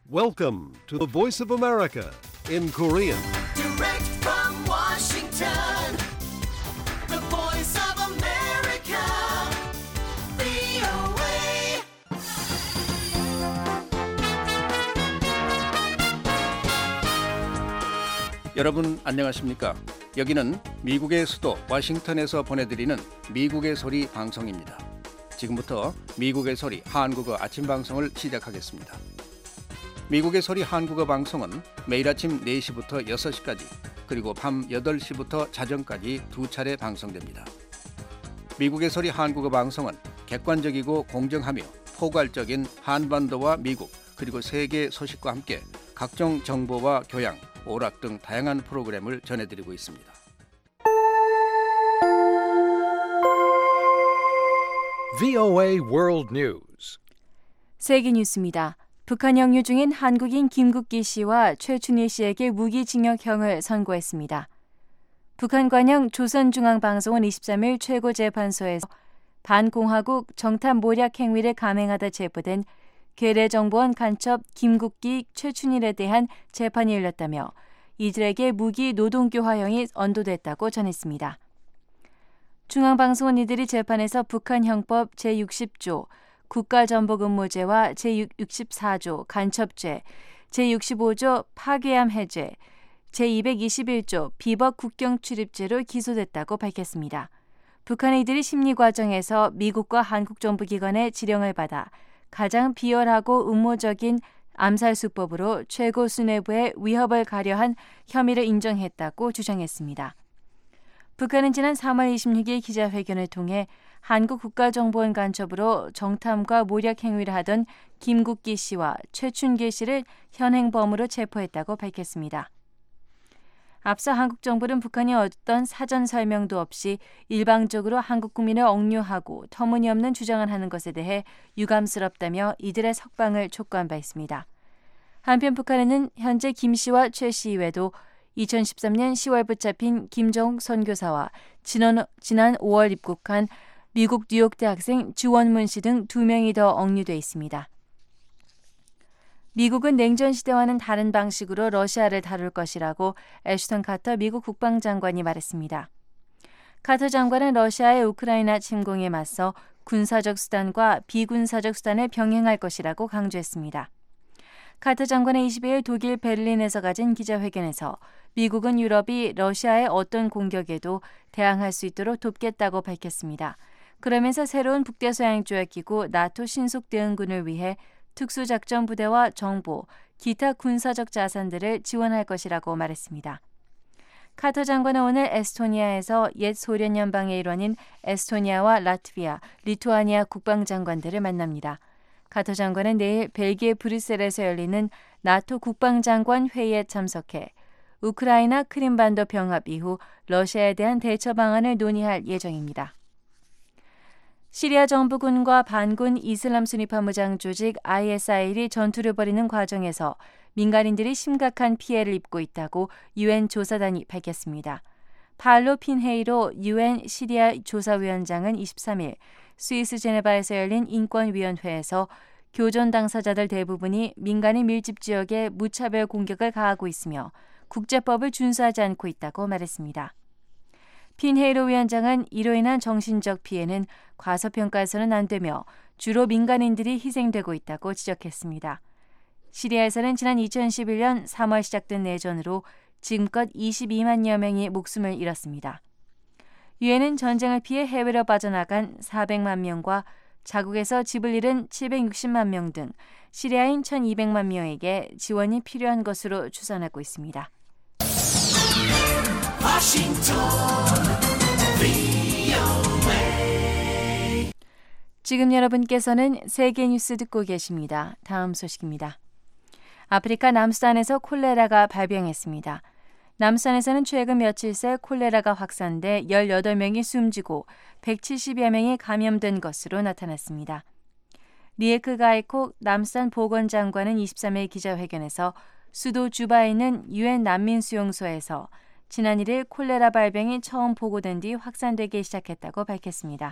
Welcome to the Voice of America in Korean. Direct from Washington, the Voice of America, VOA. 여러분 안녕하십니까? 여기는 미국의 수도 워싱턴에서 보내드리는 미국의 소리 방송입니다. 지금부터 미국의 소리 한국어 아침 방송을 시작하겠습니다. 미국의 소리 한국어 방송은 매일 아침 4시부터 6시까지 그리고 밤 8시부터 자정까지 두 차례 방송됩니다. 미국의 소리 한국어 방송은 객관적이고 공정하며 포괄적인 한반도와 미국 그리고 세계 소식과 함께 각종 정보와 교양, 오락 등 다양한 프로그램을 전해드리고 있습니다. VOA World News. 세계 뉴스입니다. 북한 영유 중인 한국인 김국기 씨와 최춘희 씨에게 무기징역형을 선고했습니다. 북한 관영 조선중앙방송은 23일 최고재판소에서 반공화국 정탐 모략 행위를 감행하다 체포된 괴뢰정보원 간첩 김국기, 최춘일에 대한 재판이 열렸다며 이들에게 무기 노동교화형이 언도됐다고 전했습니다. 중앙방송은 이들이 재판에서 북한 형법 제60조 국가전복음모죄와 제64조 간첩죄, 제65조 파괴함 해죄, 제221조 비법 국경출입죄로 기소됐다고 밝혔습니다. 북한의 이들이 심리 과정에서 미국과 한국 정부기관의 지령을 받아 가장 비열하고 음모적인 암살 수법으로 최고 수뇌부의 위협을 가려한 혐의를 인정했다고 주장했습니다. 북한은 지난 3월 26일 기자회견을 통해 한국 국가정보원 간첩으로 정탐과 모략 행위를 하던 김국기 씨와 최춘길 씨를 현행범으로 체포했다고 밝혔습니다. 앞서 한국 정부는 북한이 어떤 사전 설명도 없이 일방적으로 한국 국민을 억류하고 터무니없는 주장을 하는 것에 대해 유감스럽다며 이들의 석방을 촉구한 바 있습니다. 한편 북한에는 현재 김 씨와 최 씨 이외에도 2013년 10월 붙잡힌 김정욱 선교사와 지난 5월 입국한 미국 뉴욕 대학생 주원문 씨 등 2명이 더 억류돼 있습니다. 미국은 냉전 시대와는 다른 방식으로 러시아를 다룰 것이라고 애슈턴 카터 미국 국방장관이 말했습니다. 카터 장관은 러시아의 우크라이나 침공에 맞서 군사적 수단과 비군사적 수단을 병행할 것이라고 강조했습니다. 카터 장관은 22일 독일 베를린에서 가진 기자회견에서 미국은 유럽이 러시아의 어떤 공격에도 대항할 수 있도록 돕겠다고 밝혔습니다. 그러면서 새로운 북대서양조약기구 나토 신속대응군을 위해 특수작전부대와 정보, 기타 군사적 자산들을 지원할 것이라고 말했습니다. 카터 장관은 오늘 에스토니아에서 옛 소련 연방의 일원인 에스토니아와 라트비아, 리투아니아 국방장관들을 만납니다. 카터 장관은 내일 벨기에 브뤼셀에서 열리는 나토 국방장관 회의에 참석해 우크라이나 크림반도 병합 이후 러시아에 대한 대처 방안을 논의할 예정입니다. 시리아 정부군과 반군 이슬람 순위파 무장 조직 ISIL이 전투를 벌이는 과정에서 민간인들이 심각한 피해를 입고 있다고 유엔 조사단이 밝혔습니다. 팔로 핀헤이로 유엔 시리아 조사위원장은 23일 스위스 제네바에서 열린 인권위원회에서 교전 당사자들 대부분이 민간인 밀집 지역에 무차별 공격을 가하고 있으며 국제법을 준수하지 않고 있다고 말했습니다. 핀헤이로 위원장은 이로 인한 정신적 피해는 과소평가해서는 안 되며 주로 민간인들이 희생되고 있다고 지적했습니다. 시리아에서는 지난 2011년 3월 시작된 내전으로 지금껏 22만여 명이 목숨을 잃었습니다. 유엔은 전쟁을 피해 해외로 빠져나간 400만 명과 자국에서 집을 잃은 760만 명 등 시리아인 1200만 명에게 지원이 필요한 것으로 추산하고 있습니다. 지금 여러분께서는 세계 뉴스 듣고 계십니다. 다음 소식입니다. 아프리카 남수단에서 콜레라가 발병했습니다. 남수단에서는 최근 며칠 새 콜레라가 확산돼 18명이 숨지고 170여 명이 감염된 것으로 나타났습니다. 리에크 가이콕 남수단 보건장관은 23일 기자회견에서 수도 주바에 있는 유엔 난민수용소에서 지난 1일 콜레라 발병이 처음 보고된 뒤 확산되기 시작했다고 밝혔습니다.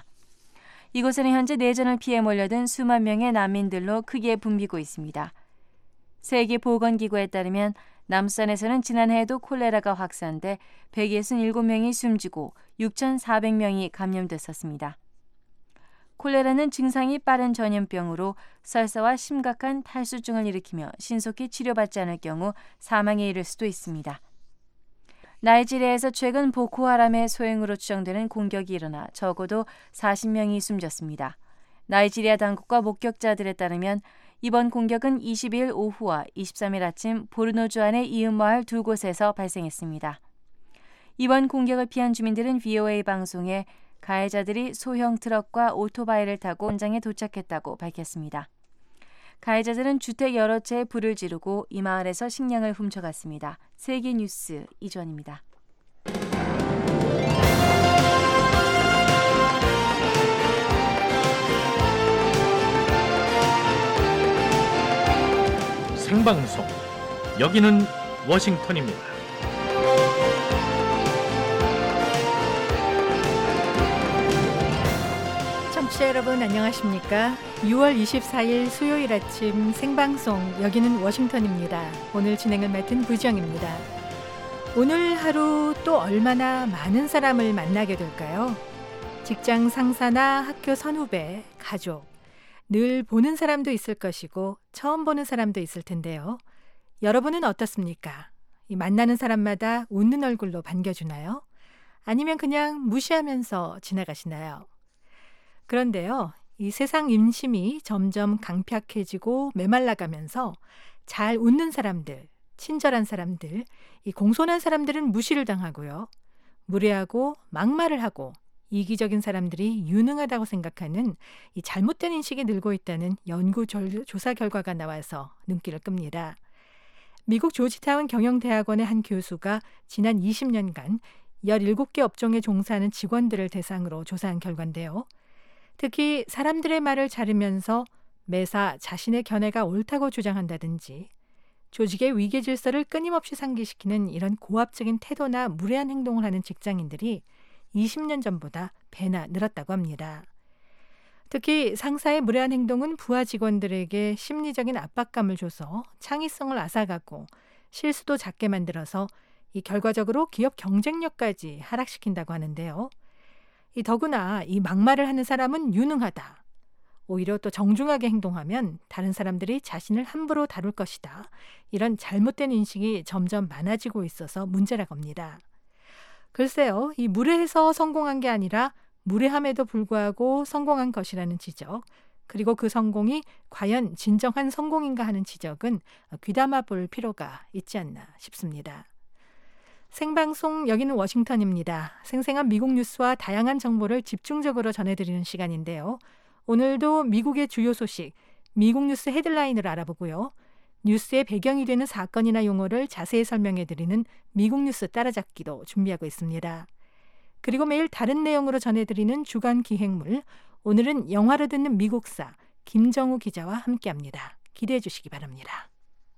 이곳에는 현재 내전을 피해 몰려든 수만 명의 난민들로 크게 붐비고 있습니다. 세계보건기구에 따르면 남수단에서는 지난해에도 콜레라가 확산돼 167명이 숨지고 6,400명이 감염됐었습니다. 콜레라는 증상이 빠른 전염병으로 설사와 심각한 탈수증을 일으키며 신속히 치료받지 않을 경우 사망에 이를 수도 있습니다. 나이지리아에서 최근 보코하람의 소행으로 추정되는 공격이 일어나 적어도 40명이 숨졌습니다. 나이지리아 당국과 목격자들에 따르면 이번 공격은 22일 오후와 23일 아침 보르노주 안의 이웃마을 두 곳에서 발생했습니다. 이번 공격을 피한 주민들은 VOA 방송에 가해자들이 소형 트럭과 오토바이를 타고 현장에 도착했다고 밝혔습니다. 가해자들은 주택 여러 채에 불을 지르고 이 마을에서 식량을 훔쳐갔습니다. 세계뉴스 이주원입니다. 생방송 여기는 워싱턴입니다. 청취자 여러분 안녕하십니까? 6월 24일 수요일 아침 생방송 여기는 워싱턴입니다. 오늘 진행을 맡은 부정입니다. 오늘 하루 또 얼마나 많은 사람을 만나게 될까요? 직장 상사나 학교 선후배, 가족, 늘 보는 사람도 있을 것이고 처음 보는 사람도 있을 텐데요. 여러분은 어떻습니까? 이 만나는 사람마다 웃는 얼굴로 반겨주나요? 아니면 그냥 무시하면서 지나가시나요? 그런데요, 이 세상 인심이 점점 강팍해지고 메말라가면서 잘 웃는 사람들, 친절한 사람들, 이 공손한 사람들은 무시를 당하고요. 무례하고 막말을 하고 이기적인 사람들이 유능하다고 생각하는 이 잘못된 인식이 늘고 있다는 연구 조사 결과가 나와서 눈길을 끕니다. 미국 조지타운 경영대학원의 한 교수가 지난 20년간 17개 업종에 종사하는 직원들을 대상으로 조사한 결과인데요. 특히 사람들의 말을 자르면서 매사 자신의 견해가 옳다고 주장한다든지 조직의 위계 질서를 끊임없이 상기시키는 이런 고압적인 태도나 무례한 행동을 하는 직장인들이 20년 전보다 배나 늘었다고 합니다. 특히 상사의 무례한 행동은 부하 직원들에게 심리적인 압박감을 줘서 창의성을 앗아가고 실수도 작게 만들어서 이 결과적으로 기업 경쟁력까지 하락시킨다고 하는데요. 더구나 이 막말을 하는 사람은 유능하다. 오히려 또 정중하게 행동하면 다른 사람들이 자신을 함부로 다룰 것이다. 이런 잘못된 인식이 점점 많아지고 있어서 문제라고 합니다. 글쎄요, 이 무례해서 성공한 게 아니라 무례함에도 불구하고 성공한 것이라는 지적, 그리고 그 성공이 과연 진정한 성공인가 하는 지적은 귀담아 볼 필요가 있지 않나 싶습니다. 생방송 여기는 워싱턴입니다. 생생한 미국 뉴스와 다양한 정보를 집중적으로 전해드리는 시간인데요. 오늘도 미국의 주요 소식, 미국 뉴스 헤드라인을 알아보고요. 뉴스의 배경이 되는 사건이나 용어를 자세히 설명해드리는 미국 뉴스 따라잡기도 준비하고 있습니다. 그리고 매일 다른 내용으로 전해드리는 주간 기획물, 오늘은 영화로 듣는 미국사, 김정우 기자와 함께합니다. 기대해 주시기 바랍니다.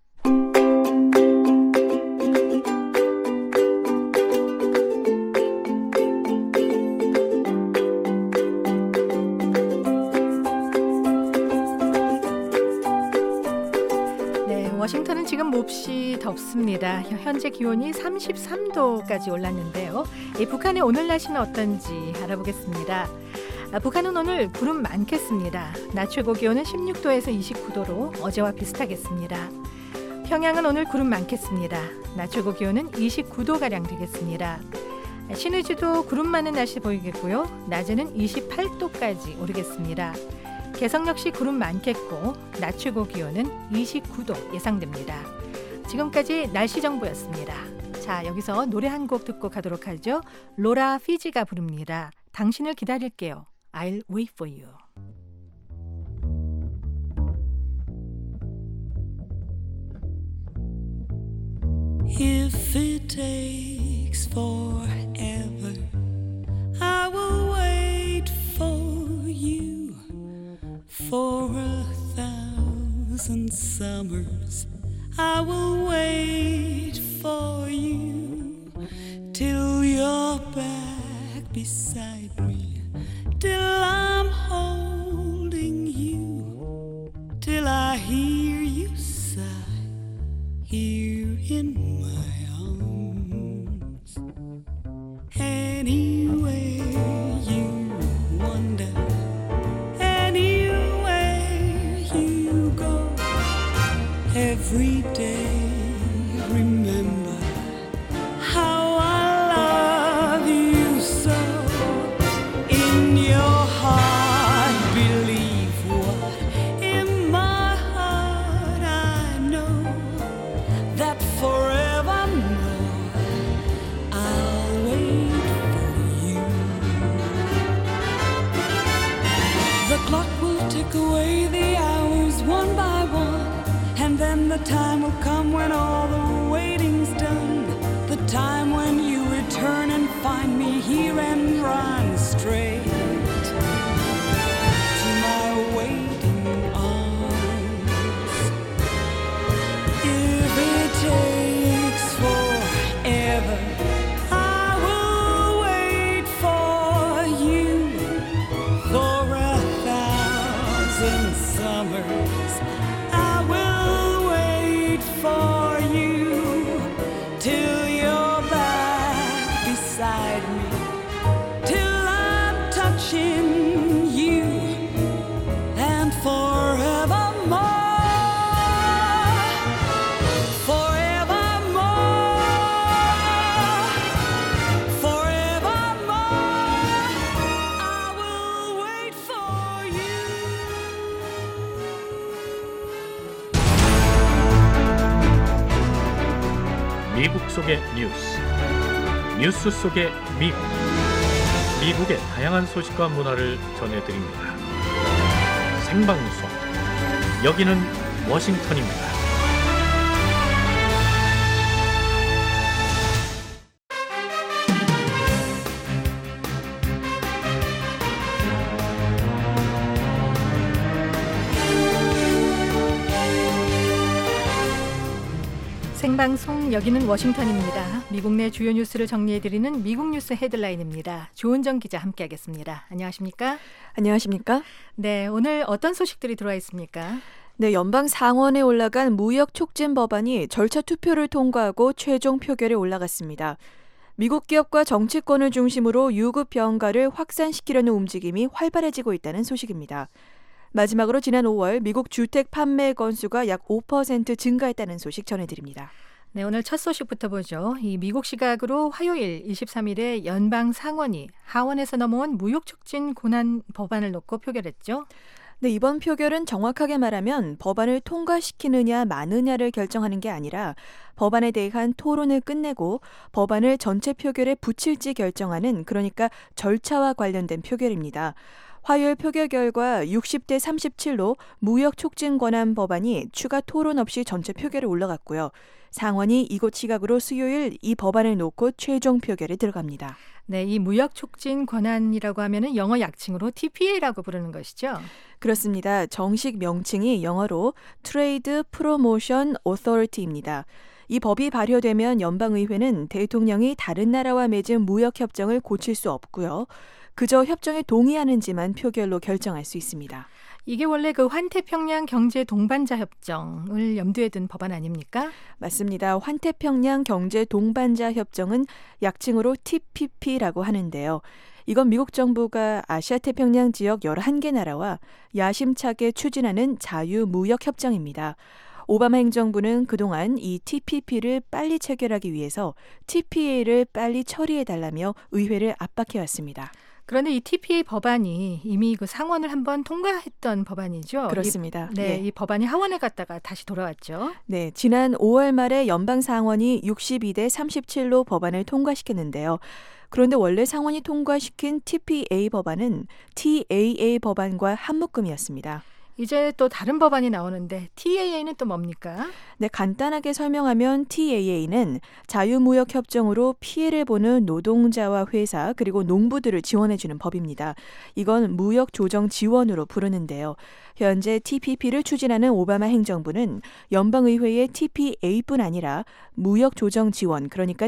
워싱턴은 지금 몹시 덥습니다. 현재 기온이 33도까지 올랐는데요. 북한의 오늘 날씨는 어떤지 알아보겠습니다. 북한은 오늘 구름 많겠습니다. 낮 최고 기온은 16도에서 29도로 어제와 비슷하겠습니다. 평양은 오늘 구름 많겠습니다. 낮 최고 기온은 29도가량 되겠습니다. 신의주도 구름 많은 날씨 보이겠고요. 낮에는 28도까지 오르겠습니다. 개성 역시 구름 많겠고 낮 최고 기온은 29도 예상됩니다. 지금까지 날씨 정보였습니다. 자, 여기서 노래 한 곡 듣고 가도록 하죠. 로라 피지가 부릅니다. 당신을 기다릴게요. I'll wait for you. If it takes forever, I will wait for you. For 1,000 summers, I will wait for you till you're back beside me, till I'm holding you, till I hear you sigh. every day. Remember how I love you so. In your heart, believe what in my heart I know, that forevermore I'll wait for you. The clock will tick away the hours one by one, and then the time will come when all the waiting's done. The time when you return and find me here and run straight to my waiting arms. If it takes forever, I will wait for you. For 1,000 summers I will wait for you, till you're back beside me, till I'm touching you, and forevermore, forevermore, forevermore, I will wait for you. 미국 속의 뉴스 속의 미국. 미국의 다양한 소식과 문화를 전해드립니다. 생방송. 여기는 워싱턴입니다. 생방송 여기는 워싱턴입니다. 미국 내 주요 뉴스를 정리해드리는 미국 뉴스 헤드라인입니다. 조은정 기자 함께하겠습니다. 안녕하십니까? 안녕하십니까? 네, 오늘 어떤 소식들이 들어와 있습니까? 네, 연방 상원에 올라간 무역 촉진 법안이 절차 투표를 통과하고 최종 표결에 올라갔습니다. 미국 기업과 정치권을 중심으로 유급 병가를 확산시키려는 움직임이 활발해지고 있다는 소식입니다. 마지막으로 지난 5월 미국 주택 판매 건수가 약 5% 증가했다는 소식 전해드립니다. 네, 오늘 첫 소식부터 보죠. 이 미국 시각으로 화요일 23일에 연방 상원이 하원에서 넘어온 무역 촉진 권한 법안을 놓고 표결했죠. 네, 이번 표결은 정확하게 말하면 법안을 통과시키느냐 마느냐를 결정하는 게 아니라 법안에 대한 토론을 끝내고 법안을 전체 표결에 붙일지 결정하는, 그러니까 절차와 관련된 표결입니다. 화요일 표결 결과 60대 37로 무역 촉진 권한 법안이 추가 토론 없이 전체 표결에 올라갔고요. 상원이 이곳 시각으로 수요일 이 법안을 놓고 최종 표결에 들어갑니다. 네, 이 무역 촉진 권한이라고 하면은 영어 약칭으로 TPA라고 부르는 것이죠. 그렇습니다. 정식 명칭이 영어로 Trade Promotion Authority입니다. 이 법이 발효되면 연방의회는 대통령이 다른 나라와 맺은 무역 협정을 고칠 수 없고요. 그저 협정에 동의하는지만 표결로 결정할 수 있습니다. 이게 원래 그 환태평양 경제 동반자 협정을 염두에 둔 법안 아닙니까? 맞습니다. 환태평양 경제 동반자 협정은 약칭으로 TPP라고 하는데요. 이건 미국 정부가 아시아 태평양 지역 11개 나라와 야심차게 추진하는 자유무역 협정입니다. 오바마 행정부는 그동안 이 TPP를 빨리 체결하기 위해서 TPA를 빨리 처리해달라며 의회를 압박해왔습니다. 그런데 이 TPA 법안이 이미 그 상원을 한번 통과했던 법안이죠. 그렇습니다. 이 법안이 하원에 갔다가 다시 돌아왔죠. 네, 지난 5월 말에 연방 상원이 62대 37로 법안을 통과시켰는데요. 그런데 원래 상원이 통과시킨 TPA 법안은 TAA 법안과 한묶음이었습니다. 이제 또 다른 법안이 나오는데 TAA는 또 뭡니까? 네, 간단하게 설명하면 TAA는 자유무역 협정으로 피해를 보는 노동자와 회사 그리고 농부들을 지원해주는 법입니다. 이건 무역 조정 지원으로 부르는데요. 현재 TPP를 추진하는 오바마 행정부는 연방의회의 TPA뿐 아니라 무역 조정 지원, 그러니까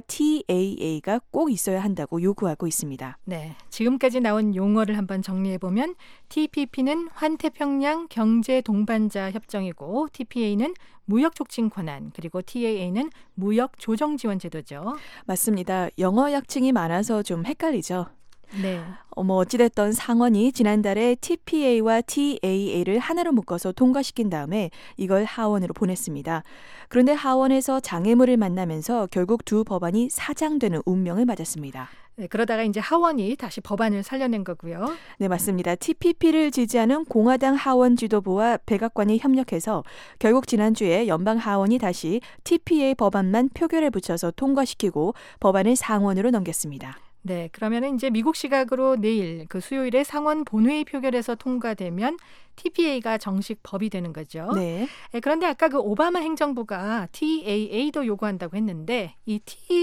TAA가 꼭 있어야 한다고 요구하고 있습니다. 네, 지금까지 나온 용어를 한번 정리해보면 TPP는 환태평양 경제 동반자 협정이고 TPA는 무역 촉진 권한, 그리고 TAA는 무역 조정 지원 제도죠. 맞습니다. 영어 약칭이 많아서 좀 헷갈리죠. 네. 어찌됐던 상원이 지난달에 TPA와 TAA를 하나로 묶어서 통과시킨 다음에 이걸 하원으로 보냈습니다. 그런데 하원에서 장애물을 만나면서 결국 두 법안이 사장되는 운명을 맞았습니다. 네, 그러다가 이제 하원이 다시 법안을 살려낸 거고요. 네, 맞습니다. TPP를 지지하는 공화당 하원 지도부와 백악관이 협력해서 결국 지난주에 연방 하원이 다시 TPA 법안만 표결에 붙여서 통과시키고 법안을 상원으로 넘겼습니다. 네, 그러면은 이제 미국 시각으로 내일 그 수요일에 상원 본회의 표결에서 통과되면 TPA가 정식 법이 되는 거죠. 네. 그런데 아까 그 오바마 행정부가 TAA도 요구한다고 했는데 이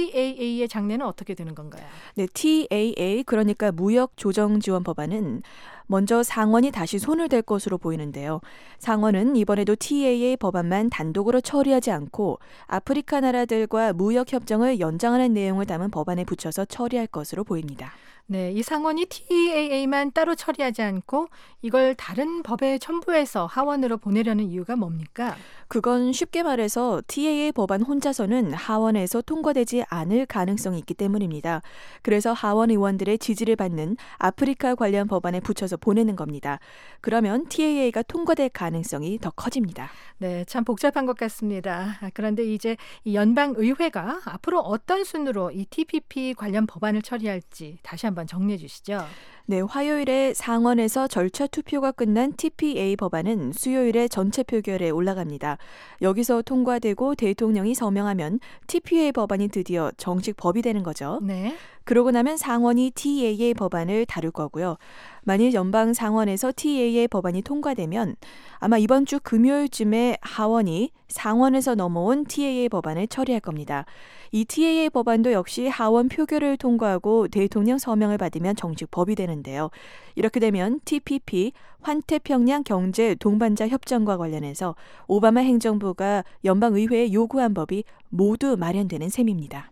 TAA의 장래는 어떻게 되는 건가요? 네, TAA 그러니까 무역 조정 지원 법안은 먼저 상원이 다시 손을 댈 것으로 보이는데요. 상원은 이번에도 TAA 법안만 단독으로 처리하지 않고 아프리카 나라들과 무역 협정을 연장하는 내용을 담은 법안에 붙여서 처리할 것으로 보입니다. 네, 이 상원이 TAA만 따로 처리하지 않고 이걸 다른 법에 첨부해서 하원으로 보내려는 이유가 뭡니까? 그건 쉽게 말해서 TAA 법안 혼자서는 하원에서 통과되지 않을 가능성이 있기 때문입니다. 그래서 하원 의원들의 지지를 받는 아프리카 관련 법안에 붙여서 보내는 겁니다. 그러면 TAA가 통과될 가능성이 더 커집니다. 네, 참 복잡한 것 같습니다. 그런데 이제 이 연방의회가 앞으로 어떤 순으로 이 TPP 관련 법안을 처리할지 다시 한번 정리해 주시죠. 네, 화요일에 상원에서 절차 투표가 끝난 TPA 법안은 수요일에 전체 표결에 올라갑니다. 여기서 통과되고 대통령이 서명하면 TPA 법안이 드디어 정식 법이 되는 거죠. 네. 그러고 나면 상원이 TAA 법안을 다룰 거고요. 만일 연방 상원에서 TAA 법안이 통과되면 아마 이번 주 금요일쯤에 하원이 상원에서 넘어온 TAA 법안을 처리할 겁니다. 이 TAA 법안도 역시 하원 표결을 통과하고 대통령 서명을 받으면 정식 법이 되는데요. 이렇게 되면 TPP, 환태평양 경제 동반자 협정과 관련해서 오바마 행정부가 연방의회에 요구한 법이 모두 마련되는 셈입니다.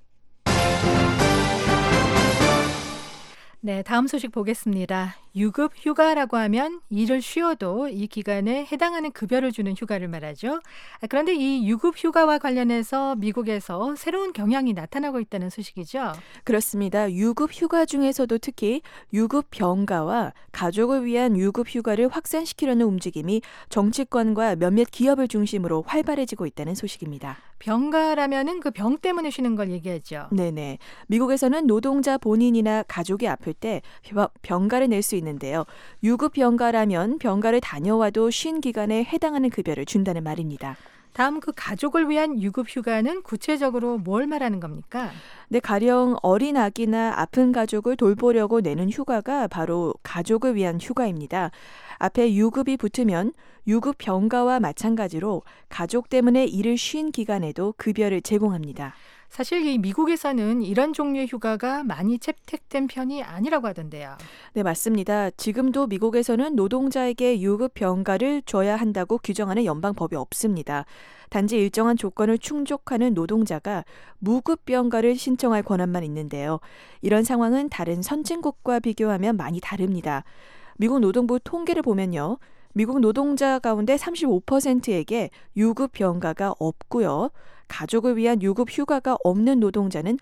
네, 다음 소식 보겠습니다. 유급 휴가라고 하면 일을 쉬어도 이 기간에 해당하는 급여를 주는 휴가를 말하죠. 그런데 이 유급 휴가와 관련해서 미국에서 새로운 경향이 나타나고 있다는 소식이죠. 그렇습니다. 유급 휴가 중에서도 특히 유급 병가와 가족을 위한 유급 휴가를 확산시키려는 움직임이 정치권과 몇몇 기업을 중심으로 활발해지고 있다는 소식입니다. 병가라면은 그 병 때문에 쉬는 걸 얘기하죠. 네네. 미국에서는 노동자 본인이나 가족이 아플 때 병가를 낼 수 있는데요. 유급 병가라면 병가를 다녀와도 쉰 기간에 해당하는 급여를 준다는 말입니다. 다음 그 가족을 위한 유급 휴가는 구체적으로 뭘 말하는 겁니까? 네, 가령 어린 아기나 아픈 가족을 돌보려고 내는 휴가가 바로 가족을 위한 휴가입니다. 앞에 유급이 붙으면 유급 병가와 마찬가지로 가족 때문에 일을 쉰 기간에도 급여를 제공합니다. 사실 이 미국에서는 이런 종류의 휴가가 많이 채택된 편이 아니라고 하던데요. 네, 맞습니다. 지금도 미국에서는 노동자에게 유급 병가를 줘야 한다고 규정하는 연방법이 없습니다. 단지 일정한 조건을 충족하는 노동자가 무급 병가를 신청할 권한만 있는데요. 이런 상황은 다른 선진국과 비교하면 많이 다릅니다. 미국 노동부 통계를 보면요. 미국 노동자 가운데 35%에게 유급 병가가 없고요. 가족을 위한 유급 휴가가 없는 노동자는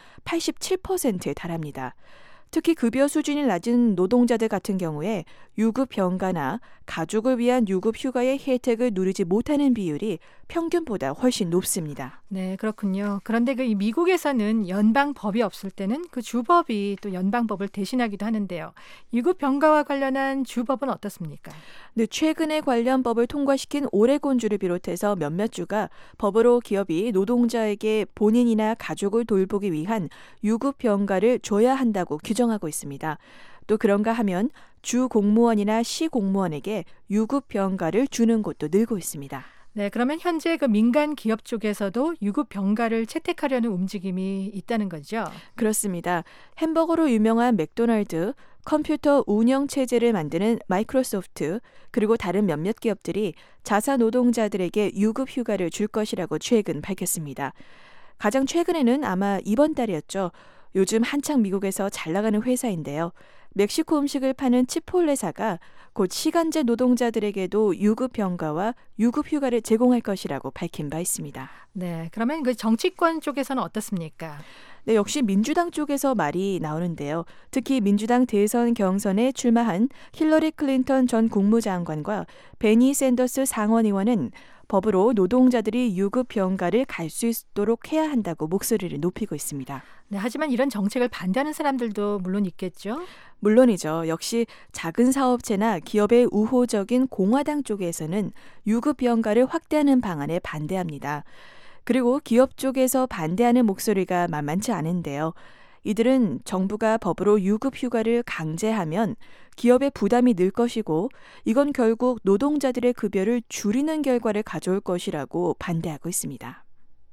87%에 달합니다. 특히 급여 수준이 낮은 노동자들 같은 경우에 유급 병가나 가족을 위한 유급 휴가의 혜택을 누리지 못하는 비율이 평균보다 훨씬 높습니다. 네, 그렇군요. 그런데 그 이 미국에서는 연방법이 없을 때는 그 주법이 또 연방법을 대신하기도 하는데요. 유급 병가와 관련한 주법은 어떻습니까? 네, 최근에 관련 법을 통과시킨 오레곤주를 비롯해서 몇몇 주가 법으로 기업이 노동자에게 본인이나 가족을 돌보기 위한 유급 병가를 줘야 한다고 규정하고 있습니다. 또 그런가 하면 주 공무원이나 시 공무원에게 유급 병가를 주는 곳도 늘고 있습니다. 네, 그러면 현재 그 민간 기업 쪽에서도 유급 병가를 채택하려는 움직임이 있다는 거죠? 그렇습니다. 햄버거로 유명한 맥도날드, 컴퓨터 운영 체제를 만드는 마이크로소프트, 그리고 다른 몇몇 기업들이 자사 노동자들에게 유급 휴가를 줄 것이라고 최근 밝혔습니다. 가장 최근에는 아마 이번 달이었죠. 요즘 한창 미국에서 잘 나가는 회사인데요. 멕시코 음식을 파는 치폴레사가 곧 시간제 노동자들에게도 유급 병가와 유급 휴가를 제공할 것이라고 밝힌 바 있습니다. 네, 그러면 그 정치권 쪽에서는 어떻습니까? 네, 역시 민주당 쪽에서 말이 나오는데요. 특히 민주당 대선 경선에 출마한 힐러리 클린턴 전 국무장관과 베니 샌더스 상원의원은 법으로 노동자들이 유급 병가를 갈 수 있도록 해야 한다고 목소리를 높이고 있습니다. 네, 하지만 이런 정책을 반대하는 사람들도 물론 있겠죠. 물론이죠. 역시 작은 사업체나 기업의 우호적인 공화당 쪽에서는 유급 병가를 확대하는 방안에 반대합니다. 그리고 기업 쪽에서 반대하는 목소리가 만만치 않은데요. 이들은 정부가 법으로 유급 휴가를 강제하면 기업의 부담이 늘 것이고 이건 결국 노동자들의 급여를 줄이는 결과를 가져올 것이라고 반대하고 있습니다.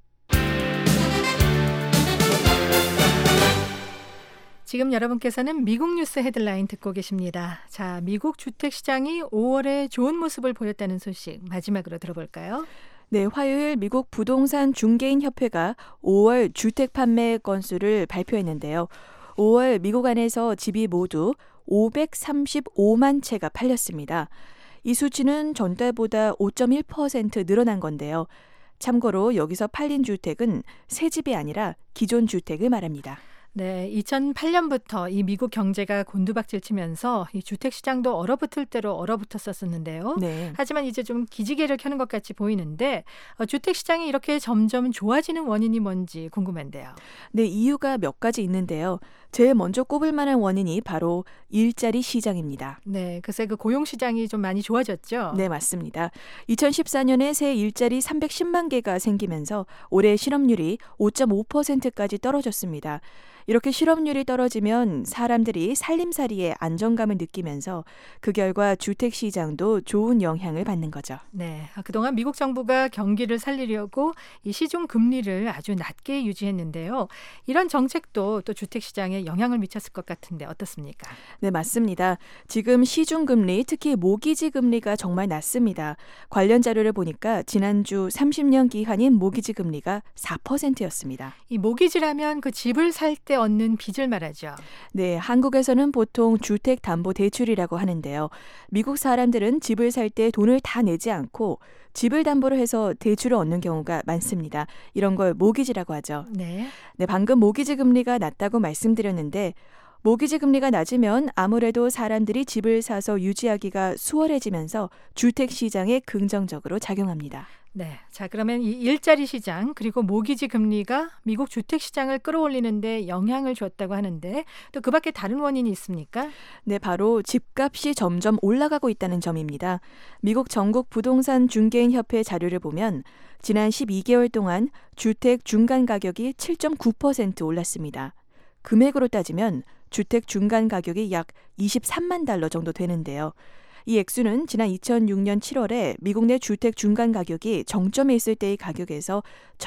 지금 여러분께서는 미국 뉴스 헤드라인 듣고 계십니다. 자, 미국 주택시장이 5월에 좋은 모습을 보였다는 소식 마지막으로 들어볼까요? 네, 화요일 미국 부동산 중개인 협회가 5월 주택 판매 건수를 발표했는데요. 5월 미국 안에서 집이 모두 535만 채가 팔렸습니다. 이 수치는 전달보다 5.1% 늘어난 건데요. 참고로 여기서 팔린 주택은 새 집이 아니라 기존 주택을 말합니다. 네, 2008년부터 이 미국 경제가 곤두박질 치면서 이 주택 시장도 얼어붙을 대로 얼어붙었었는데요. 네. 하지만 이제 좀 기지개를 켜는 것 같이 보이는데 주택 시장이 이렇게 점점 좋아지는 원인이 뭔지 궁금한데요. 네, 이유가 몇 가지 있는데요. 제일 먼저 꼽을 만한 원인이 바로 일자리 시장입니다. 네, 글쎄 그 고용 시장이 좀 많이 좋아졌죠. 네, 맞습니다. 2014년에 새 일자리 310만 개가 생기면서 올해 실업률이 5.5%까지 떨어졌습니다. 이렇게 실업률이 떨어지면 사람들이 살림살이에 안정감을 느끼면서 그 결과 주택 시장도 좋은 영향을 받는 거죠. 네, 그동안 미국 정부가 경기를 살리려고 이 시중 금리를 아주 낮게 유지했는데요. 이런 정책도 또 주택 시장에 영향을 미쳤을 것 같은데 어떻습니까? 네, 맞습니다. 지금 시중 금리, 특히 모기지 금리가 정말 낮습니다. 관련 자료를 보니까 지난주 30년 기한인 모기지 금리가 4%였습니다. 이 모기지라면 그 집을 살 때 얻는 빚을 말하죠. 네, 한국에서는 보통 주택담보대출이라고 하는데요. 미국 사람들은 집을 살 때 돈을 다 내지 않고 집을 담보로 해서 대출을 얻는 경우가 많습니다. 이런 걸 모기지라고 하죠. 네. 네, 방금 모기지 금리가 낮다고 말씀드렸는데 모기지 금리가 낮으면 아무래도 사람들이 집을 사서 유지하기가 수월해지면서 주택 시장에 긍정적으로 작용합니다. 네, 자 그러면 이 일자리 시장 그리고 모기지 금리가 미국 주택 시장을 끌어올리는데 영향을 줬다고 하는데 또 그 밖에 다른 원인이 있습니까? 네, 바로 집값이 점점 올라가고 있다는 점입니다. 미국 전국 부동산 중개인 협회 자료를 보면 지난 12개월 동안 주택 중간 가격이 7.9% 올랐습니다. 금액으로 따지면 주택 중간 가격이 약 23만 달러 정도 되는데요. 이 액수는 지난 2006년 7월에 미국 내 주택 중간 가격이 정점에 있을 때의 가격에서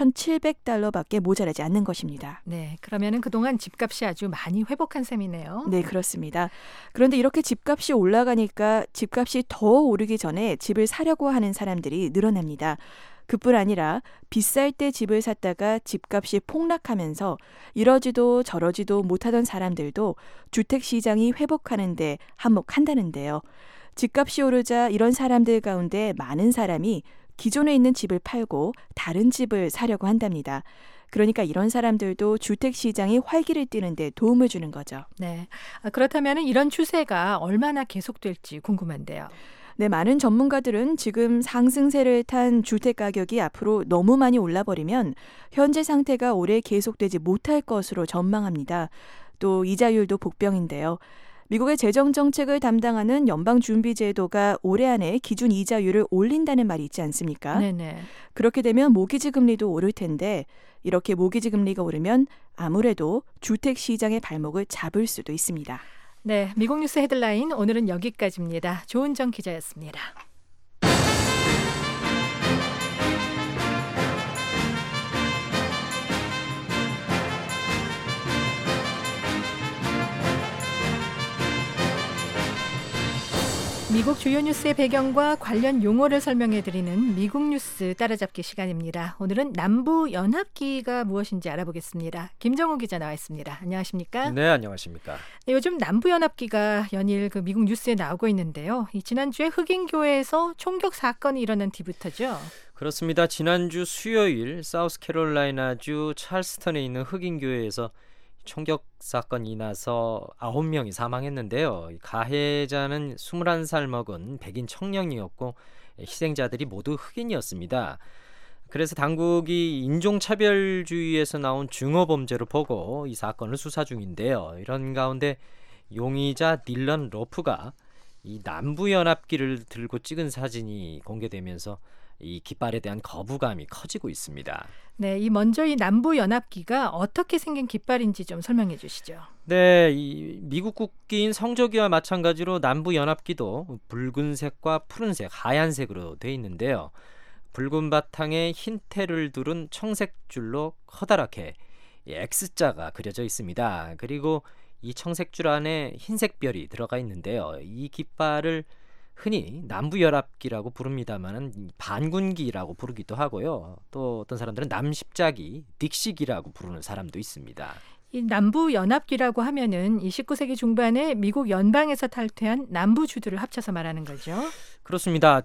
1,700달러밖에 모자라지 않는 것입니다. 네, 그러면은 그동안 집값이 아주 많이 회복한 셈이네요. 네, 그렇습니다. 그런데 이렇게 집값이 올라가니까 집값이 더 오르기 전에 집을 사려고 하는 사람들이 늘어납니다. 그뿐 아니라 비쌀 때 집을 샀다가 집값이 폭락하면서 이러지도 저러지도 못하던 사람들도 주택 시장이 회복하는 데 한몫한다는데요. 집값이 오르자 이런 사람들 가운데 많은 사람이 기존에 있는 집을 팔고 다른 집을 사려고 한답니다. 그러니까 이런 사람들도 주택 시장이 활기를 띠는 데 도움을 주는 거죠. 네, 그렇다면 이런 추세가 얼마나 계속될지 궁금한데요. 네, 많은 전문가들은 지금 상승세를 탄 주택 가격이 앞으로 너무 많이 올라버리면 현재 상태가 오래 계속되지 못할 것으로 전망합니다. 또 이자율도 복병인데요. 미국의 재정정책을 담당하는 연방준비제도가 올해 안에 기준 이자율을 올린다는 말이 있지 않습니까? 네네. 그렇게 되면 모기지 금리도 오를 텐데 이렇게 모기지 금리가 오르면 아무래도 주택 시장의 발목을 잡을 수도 있습니다. 네, 미국 뉴스 헤드라인 오늘은 여기까지입니다. 조은정 기자였습니다. 미국 주요 뉴스의 배경과 관련 용어를 설명해드리는 미국 뉴스 따라잡기 시간입니다. 오늘은 남부연합기가 무엇인지 알아보겠습니다. 김정우 기자 나와 있습니다. 안녕하십니까? 네, 안녕하십니까? 네, 요즘 남부연합기가 연일 미국 뉴스에 나오고 있는데요. 지난주에 흑인교회에서 총격 사건이 일어난 뒤부터죠. 그렇습니다. 지난주 수요일 사우스캐롤라이나주 찰스턴에 있는 흑인교회에서 총격 사건이 나서 9명이 사망했는데요. 가해자는 21살 먹은 백인 청년이었고 희생자들이 모두 흑인이었습니다. 그래서 당국이 인종차별주의에서 나온 증오범죄로 보고 이 사건을 수사 중인데요. 이런 가운데 용의자 딜런 로프가 이 남부연합기를 들고 찍은 사진이 공개되면서 이 깃발에 대한 거부감이 커지고 있습니다. 네, 먼저 이 남부연합기가 어떻게 생긴 깃발인지 좀 설명해 주시죠. 네, 이 미국 국기인 성조기와 마찬가지로 남부연합기도 붉은색과 푸른색, 하얀색으로 돼 있는데요. 붉은 바탕에 흰 테를 두른 청색 줄로 커다랗게 X자가 그려져 있습니다. 그리고 이 청색 줄 안에 흰색 별이 들어가 있는데요. 이 깃발을 흔히 남부연합기라고 부릅니다만 반군기라고 부르기도 하고요. 또 어떤 사람들은 남십자기, 딕시기라고 부르는 사람도 있습니다. 이 남부연합기라고 하면은 이 19세기 중반에 미국 연방에서 탈퇴한 남부주들을 합쳐서 말하는 거죠. 그렇습니다.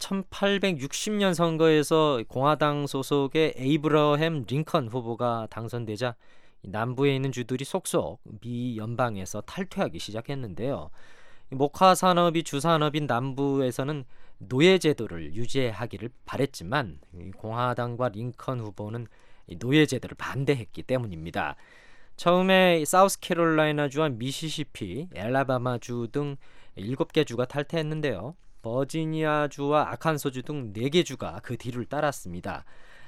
1860년 선거에서 공화당 소속의 에이브러햄 링컨 후보가 당선되자 남부에 있는 주들이 속속 미 연방에서 탈퇴하기 시작했는데요. 목화 산업이 주산업인 남부에서는 노예 제도를 유지하기를 바랬지만 공화당과 링컨 후보는 노예 제도를 반대했기 때문입니다. 처음에 사우스캐롤라이나주와 미시시피, 엘라바마주 등 7개 주가 탈퇴했는데요. 버지니아주와 아칸소주 등 4개 주가 그 뒤를 따랐습니다.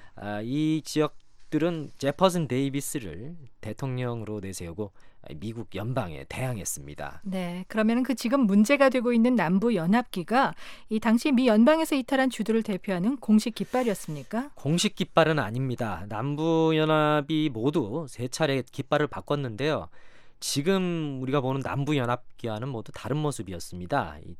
이 지역들은 제퍼슨 데이비스를 대통령으로 내세우고 미국 연방에 대항했습니다. 네, 그러면 지금 문제가 되고 있는 남부연합기가 이 당시 미 연방에서 이탈한 주들을 대표하는 공식 깃발이었습니까? 공식 깃발은 아닙니다. 남부연합이 모두 3차례 깃발을 바꿨는데요. 지금 우리가 보는 남부연합기와는 모두 다른 모습이었습니다. 이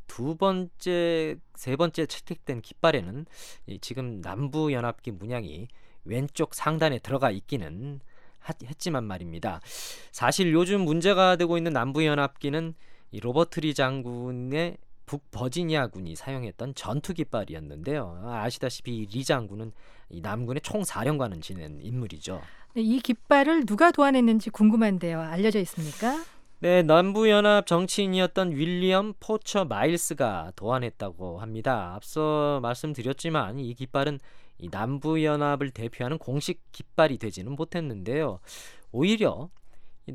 2번째, 3번째 채택된 깃발에는 지금 남부연합기 문양이 왼쪽 상단에 들어가 있기는 했지만 말입니다. 사실 요즘 문제가 되고 있는 남부연합기는 이 로버트 리 장군의 북버지니아군이 사용했던 전투 깃발이었는데요. 아시다시피 리 장군은 이 남군의 총사령관을 지낸 인물이죠. 네, 이 깃발을 누가 도안했는지 궁금한데요. 알려져 있습니까? 네, 남부연합 정치인이었던 윌리엄 포처 마일스가 도안했다고 합니다. 앞서 말씀드렸지만 이 깃발은 이 남부연합을 대표하는 공식 깃발이 되지는 못했는데요. 오히려 이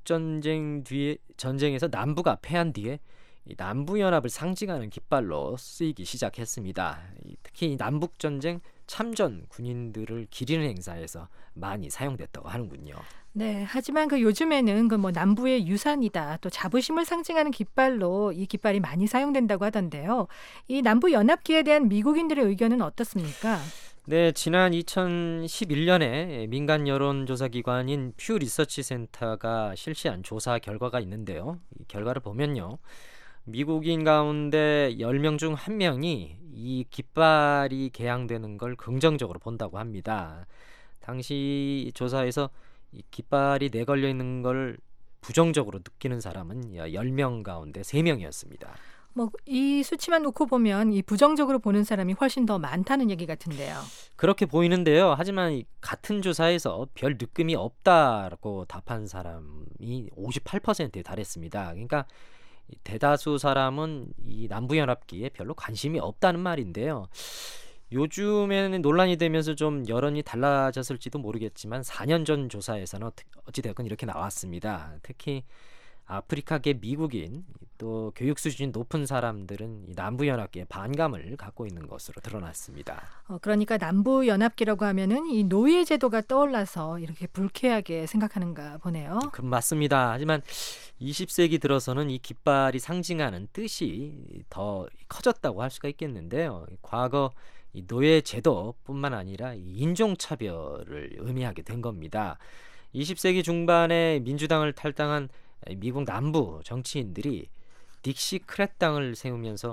전쟁에서 남부가 패한 뒤에 이 남부연합을 상징하는 깃발로 쓰이기 시작했습니다. 특히 남북전쟁 참전 군인들을 기리는 행사에서 많이 사용됐다고 하는군요. 네, 하지만 요즘에는 남부의 유산이다, 또 자부심을 상징하는 깃발로 이 깃발이 많이 사용된다고 하던데요. 이 남부연합기에 대한 미국인들의 의견은 어떻습니까? 네, 지난 2011년에 민간 여론조사기관인 퓨 리서치 센터가 실시한 조사 결과가 있는데요. 이 결과를 보면요. 미국인 가운데 10명 중 1명이 이 깃발이 개양되는 걸 긍정적으로 본다고 합니다. 당시 조사에서 이 깃발이 내걸려 있는 걸 부정적으로 느끼는 사람은 10명 가운데 3명이었습니다. 이 수치만 놓고 보면 이 부정적으로 보는 사람이 훨씬 더 많다는 얘기 같은데요. 그렇게 보이는데요. 하지만 같은 조사에서 별 느낌이 없다라고 답한 사람이 58%에 달했습니다. 그러니까 대다수 사람은 이 남부연합기에 별로 관심이 없다는 말인데요. 요즘에는 논란이 되면서 좀 여론이 달라졌을지도 모르겠지만 4년 전 조사에서는 어찌되었건 이렇게 나왔습니다. 특히 아프리카계 미국인 또 교육 수준이 높은 사람들은 이 남부연합기에 반감을 갖고 있는 것으로 드러났습니다. 그러니까 남부연합기라고 하면은 이 노예 제도가 떠올라서 이렇게 불쾌하게 생각하는가 보네요. 맞습니다. 하지만 20세기 들어서는 이 깃발이 상징하는 뜻이 더 커졌다고 할 수가 있겠는데요. 과거 이 노예 제도뿐만 아니라 이 인종차별을 의미하게 된 겁니다. 20세기 중반에 민주당을 탈당한 미국 남부 정치인들이 딕시 크렛당을 세우면서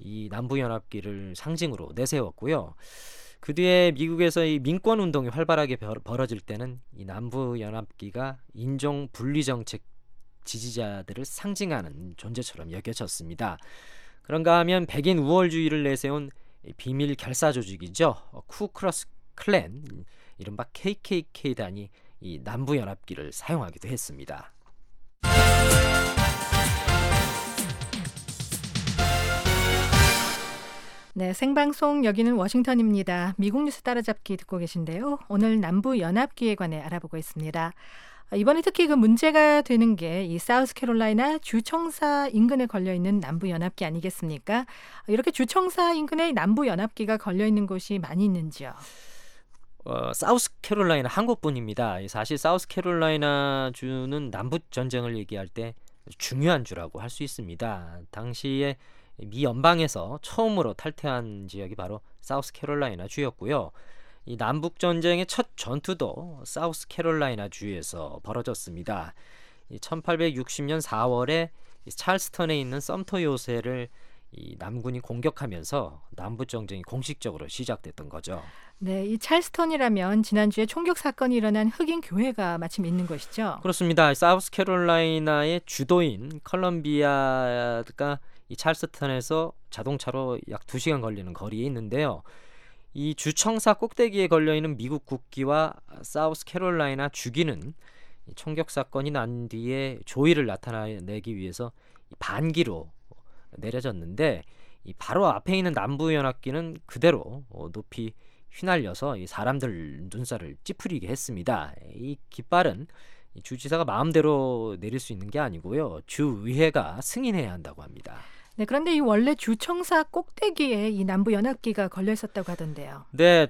이 남부연합기를 상징으로 내세웠고요. 그 뒤에 미국에서 이 민권 운동이 활발하게 벌어질 때는 이 남부연합기가 인종 분리 정책 지지자들을 상징하는 존재처럼 여겨졌습니다. 그런가 하면 백인 우월주의를 내세운 비밀 결사 조직이죠. 쿠클러스 클랜, 이른바 KKK단이 이 남부연합기를 사용하기도 했습니다. 네, 생방송 여기는 워싱턴입니다. 미국 뉴스 따라잡기 듣고 계신데요. 오늘 남부연합기에 관해 알아보고 있습니다. 이번에 특히 그 문제가 되는 게 이 사우스캐롤라이나 주청사 인근에 걸려있는 남부연합기 아니겠습니까? 이렇게 주청사 인근에 남부연합기가 걸려있는 곳이 많이 있는지요? 사우스캐롤라이나 한 곳뿐입니다. 사실 사우스캐롤라이나 주는 남북전쟁을 얘기할 때 중요한 주라고 할 수 있습니다. 당시에 미 연방에서 처음으로 탈퇴한 지역이 바로 사우스캐롤라이나 주였고요. 이 남북 전쟁의 첫 전투도 사우스캐롤라이나 주에서 벌어졌습니다. 1860년 4월에 찰스턴에 있는 썸터 요새를 이 남군이 공격하면서 남북 전쟁이 공식적으로 시작됐던 거죠. 네, 이 찰스턴이라면 지난주에 총격 사건이 일어난 흑인 교회가 마침 있는 것이죠. 그렇습니다. 사우스캐롤라이나의 주도인 컬럼비아가 이 찰스턴에서 자동차로 약 2시간 걸리는 거리에 있는데요. 이 주청사 꼭대기에 걸려있는 미국 국기와 사우스캐롤라이나 주기는 총격 사건이 난 뒤에 조의를 나타내기 위해서 반기로 내려졌는데, 이 바로 앞에 있는 남부연합기는 그대로 높이 휘날려서 이 사람들 눈살을 찌푸리게 했습니다. 이 깃발은 주지사가 마음대로 내릴 수 있는 게 아니고요, 주의회가 승인해야 한다고 합니다. 네, 그런데 이 원래 주청사 꼭대기에 이 남부연합기가 걸려 있었다고 하던데요. 네,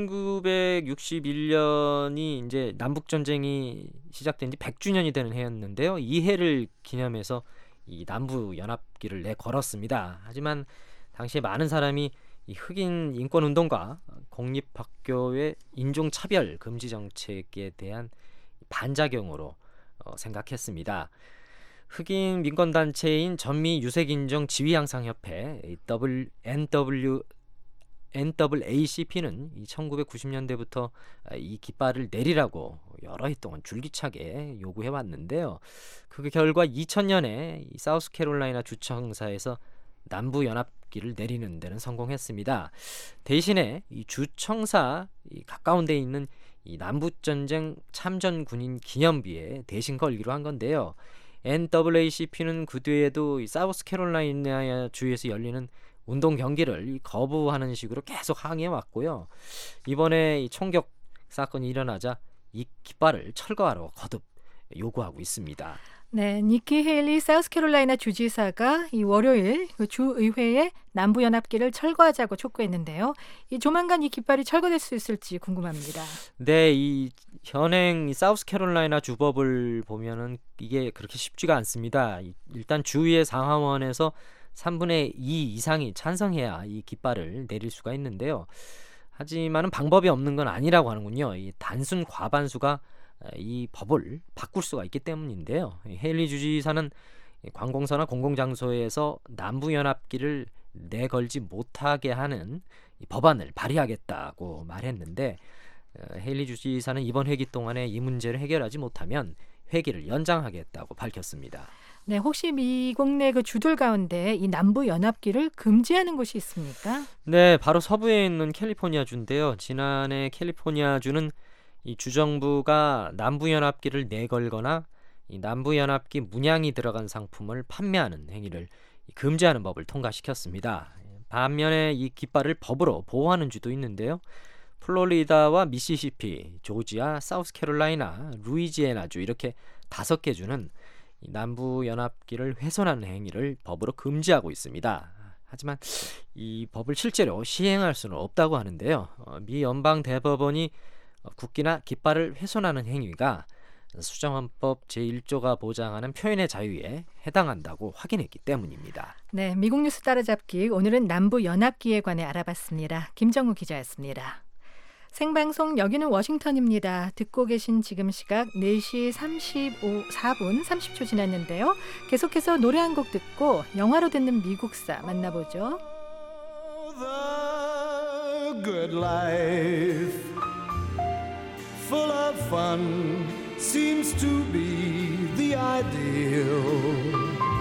1961년이 이제 남북 전쟁이 시작된 지 100주년이 되는 해였는데요. 이 해를 기념해서 이 남부연합기를 내걸었습니다. 하지만 당시에 많은 사람이 이 흑인 인권 운동과 공립학교의 인종차별 금지 정책에 대한 반작용으로 생각했습니다. 흑인 민권단체인 전미 유색인종 지위향상협회 NAACP는 1990년대부터 이 깃발을 내리라고 여러 해 동안 줄기차게 요구해왔는데요. 그 결과 2000년에 이 사우스캐롤라이나 주청사에서 남부연합기를 내리는 데는 성공했습니다. 대신에 이 주청사 가까운 데 있는 이 남북전쟁 참전군인 기념비에 대신 걸기로 한 건데요. NAACP는 그 뒤에도 이 사우스캐롤라이나 주에서 열리는 운동 경기를 거부하는 식으로 계속 항의해 왔고요. 이번에 이 총격 사건이 일어나자 이 깃발을 철거하러 거듭 요구하고 있습니다. 네, 니키 헤일리 사우스캐롤라이나 주지사가 이 월요일 그 주의회에 남부연합기를 철거하자고 촉구했는데요. 이 조만간 이 깃발이 철거될 수 있을지 궁금합니다. 네, 이 현행 사우스캐롤라이나 주법을 보면은 이게 그렇게 쉽지가 않습니다. 일단 주의회 상하원에서 3분의 2 이상이 찬성해야 이 깃발을 내릴 수가 있는데요. 하지만은 방법이 없는 건 아니라고 하는군요. 이 단순 과반수가 이 법을 바꿀 수가 있기 때문인데요. 헤일리 주지사는 관공서나 공공장소에서 남부연합기를 내걸지 못하게 하는 법안을 발의하겠다고 말했는데, 헤일리 주지사는 이번 회기 동안에 이 문제를 해결하지 못하면 회기를 연장하겠다고 밝혔습니다. 네, 혹시 미국 내 그 주들 가운데 이 남부연합기를 금지하는 곳이 있습니까? 네, 바로 서부에 있는 캘리포니아주인데요. 지난해 캘리포니아주는 이 주정부가 남부연합기를 내걸거나 이 남부연합기 문양이 들어간 상품을 판매하는 행위를 금지하는 법을 통과시켰습니다. 반면에 이 깃발을 법으로 보호하는 주도 있는데요. 플로리다와 미시시피, 조지아, 사우스캐롤라이나, 루이지애나주 이렇게 5개 주는 이 남부연합기를 훼손하는 행위를 법으로 금지하고 있습니다. 하지만 이 법을 실제로 시행할 수는 없다고 하는데요. 미 연방 대법원이 국기나 깃발을 훼손하는 행위가 수정헌법 제1조가 보장하는 표현의 자유에 해당한다고 확인했기 때문입니다. 네, 미국 뉴스 따라잡기 오늘은 남부연합기에 관해 알아봤습니다. 김정우 기자였습니다. 생방송 여기는 워싱턴입니다. 듣고 계신 지금 시각 4시 4분 30초 지났는데요. 계속해서 노래 한 곡 듣고 영화로 듣는 미국사 만나보죠. The good life, full of fun, seems to be the ideal.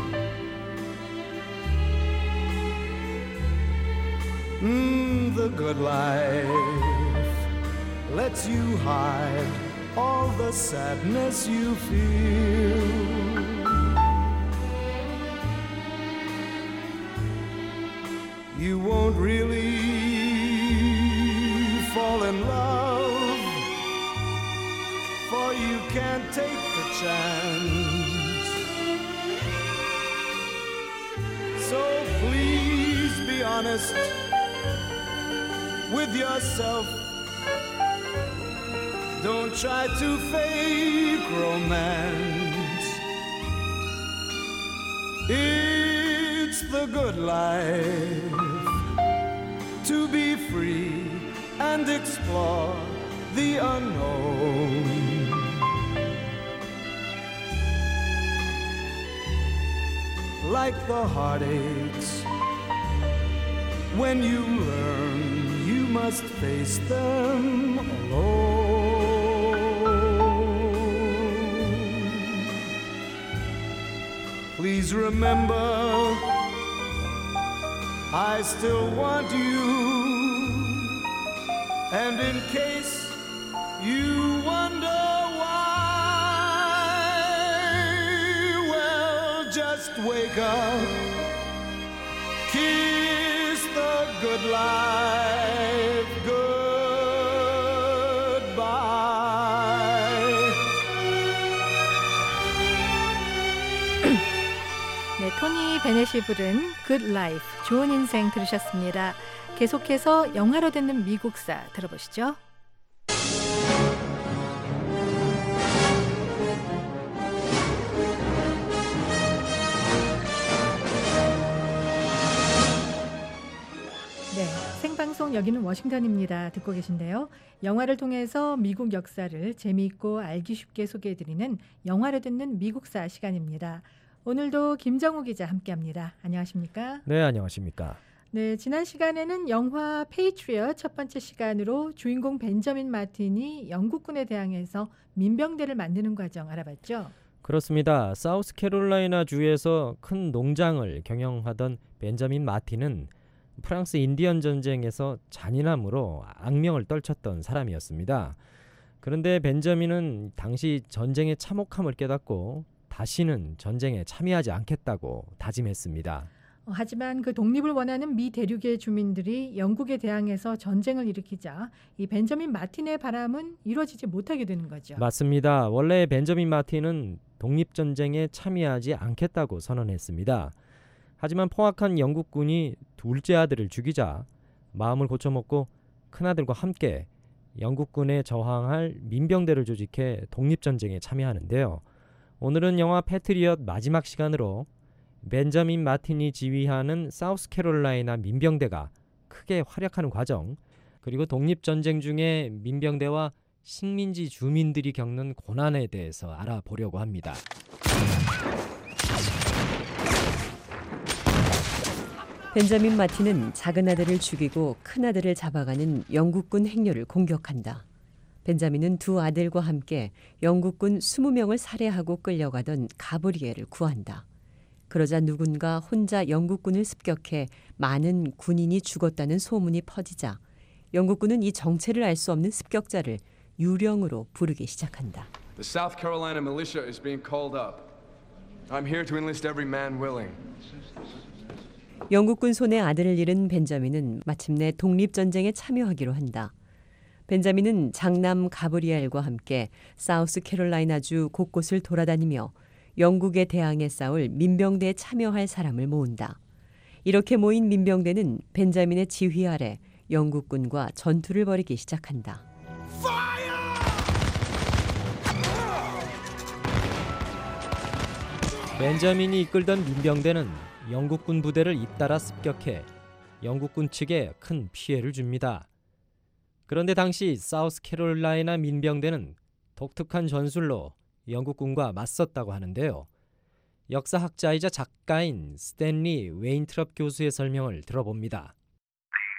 The good life lets you hide all the sadness you feel. You won't really fall in love, for you can't take the chance. So please be honest with yourself. Don't try to fake romance. It's the good life to be free and explore the unknown. Like the heartaches, when you learn you must face them alone. Please remember, I still want you. And in case you wonder why, well, just wake up, kiss the good life goodbye. 네, 토니 베넷이 부른 Good Life, 좋은 인생 들으셨습니다. 계속해서 영화로 듣는 미국사 들어보시죠. 네, 생방송 여기는 워싱턴입니다. 듣고 계신데요. 영화를 통해서 미국 역사를 재미있고 알기 쉽게 소개해드리는 영화를 듣는 미국사 시간입니다. 오늘도 김정우 기자 함께합니다. 안녕하십니까? 네, 안녕하십니까? 네, 지난 시간에는 영화 페이트리엇 첫 번째 시간으로 주인공 벤저민 마틴이 영국군에 대항해서 민병대를 만드는 과정 알아봤죠? 그렇습니다. 사우스캐롤라이나 주에서 큰 농장을 경영하던 벤저민 마틴은 프랑스 인디언 전쟁에서 잔인함으로 악명을 떨쳤던 사람이었습니다. 그런데 벤저민은 당시 전쟁의 참혹함을 깨닫고 다시는 전쟁에 참여하지 않겠다고 다짐했습니다. 하지만 그 독립을 원하는 미 대륙의 주민들이 영국에 대항해서 전쟁을 일으키자 이 벤저민 마틴의 바람은 이루어지지 못하게 되는 거죠. 맞습니다. 원래 벤저민 마틴은 독립전쟁에 참여하지 않겠다고 선언했습니다. 하지만 포악한 영국군이 둘째 아들을 죽이자 마음을 고쳐먹고 큰아들과 함께 영국군에 저항할 민병대를 조직해 독립전쟁에 참여하는데요. 오늘은 영화 패트리엇 마지막 시간으로 벤저민 마틴이 지휘하는 사우스캐롤라이나 민병대가 크게 활약하는 과정, 그리고 독립전쟁 중에 민병대와 식민지 주민들이 겪는 고난에 대해서 알아보려고 합니다. 벤저민 마틴은 작은 아들을 죽이고 큰 아들을 잡아가는 영국군 행렬을 공격한다. 벤자민은 두 아들과 함께 영국군 20명을 살해하고 끌려가던 가브리엘을 구한다. 그러자 누군가 혼자 영국군을 습격해 많은 군인이 죽었다는 소문이 퍼지자 영국군은 이 정체를 알 수 없는 습격자를 유령으로 부르기 시작한다. The South Carolina militia is being called up. I'm here to enlist every man willing. 영국군 손에 아들을 잃은 벤자민은 마침내 독립전쟁에 참여하기로 한다. 벤자민은 장남 가브리엘과 함께 사우스캐롤라이나주 곳곳을 돌아다니며 영국에 대항해 싸울 민병대에 참여할 사람을 모은다. 이렇게 모인 민병대는 벤자민의 지휘 아래 영국군과 전투를 벌이기 시작한다. 벤자민이 이끌던 민병대는 영국군 부대를 잇따라 습격해 영국군 측에 큰 피해를 줍니다. 그런데 당시 사우스캐롤라이나 민병대는 독특한 전술로 영국군과 맞섰다고 하는데요. 역사학자이자 작가인 스탠리 웨인트럽 교수의 설명을 들어봅니다.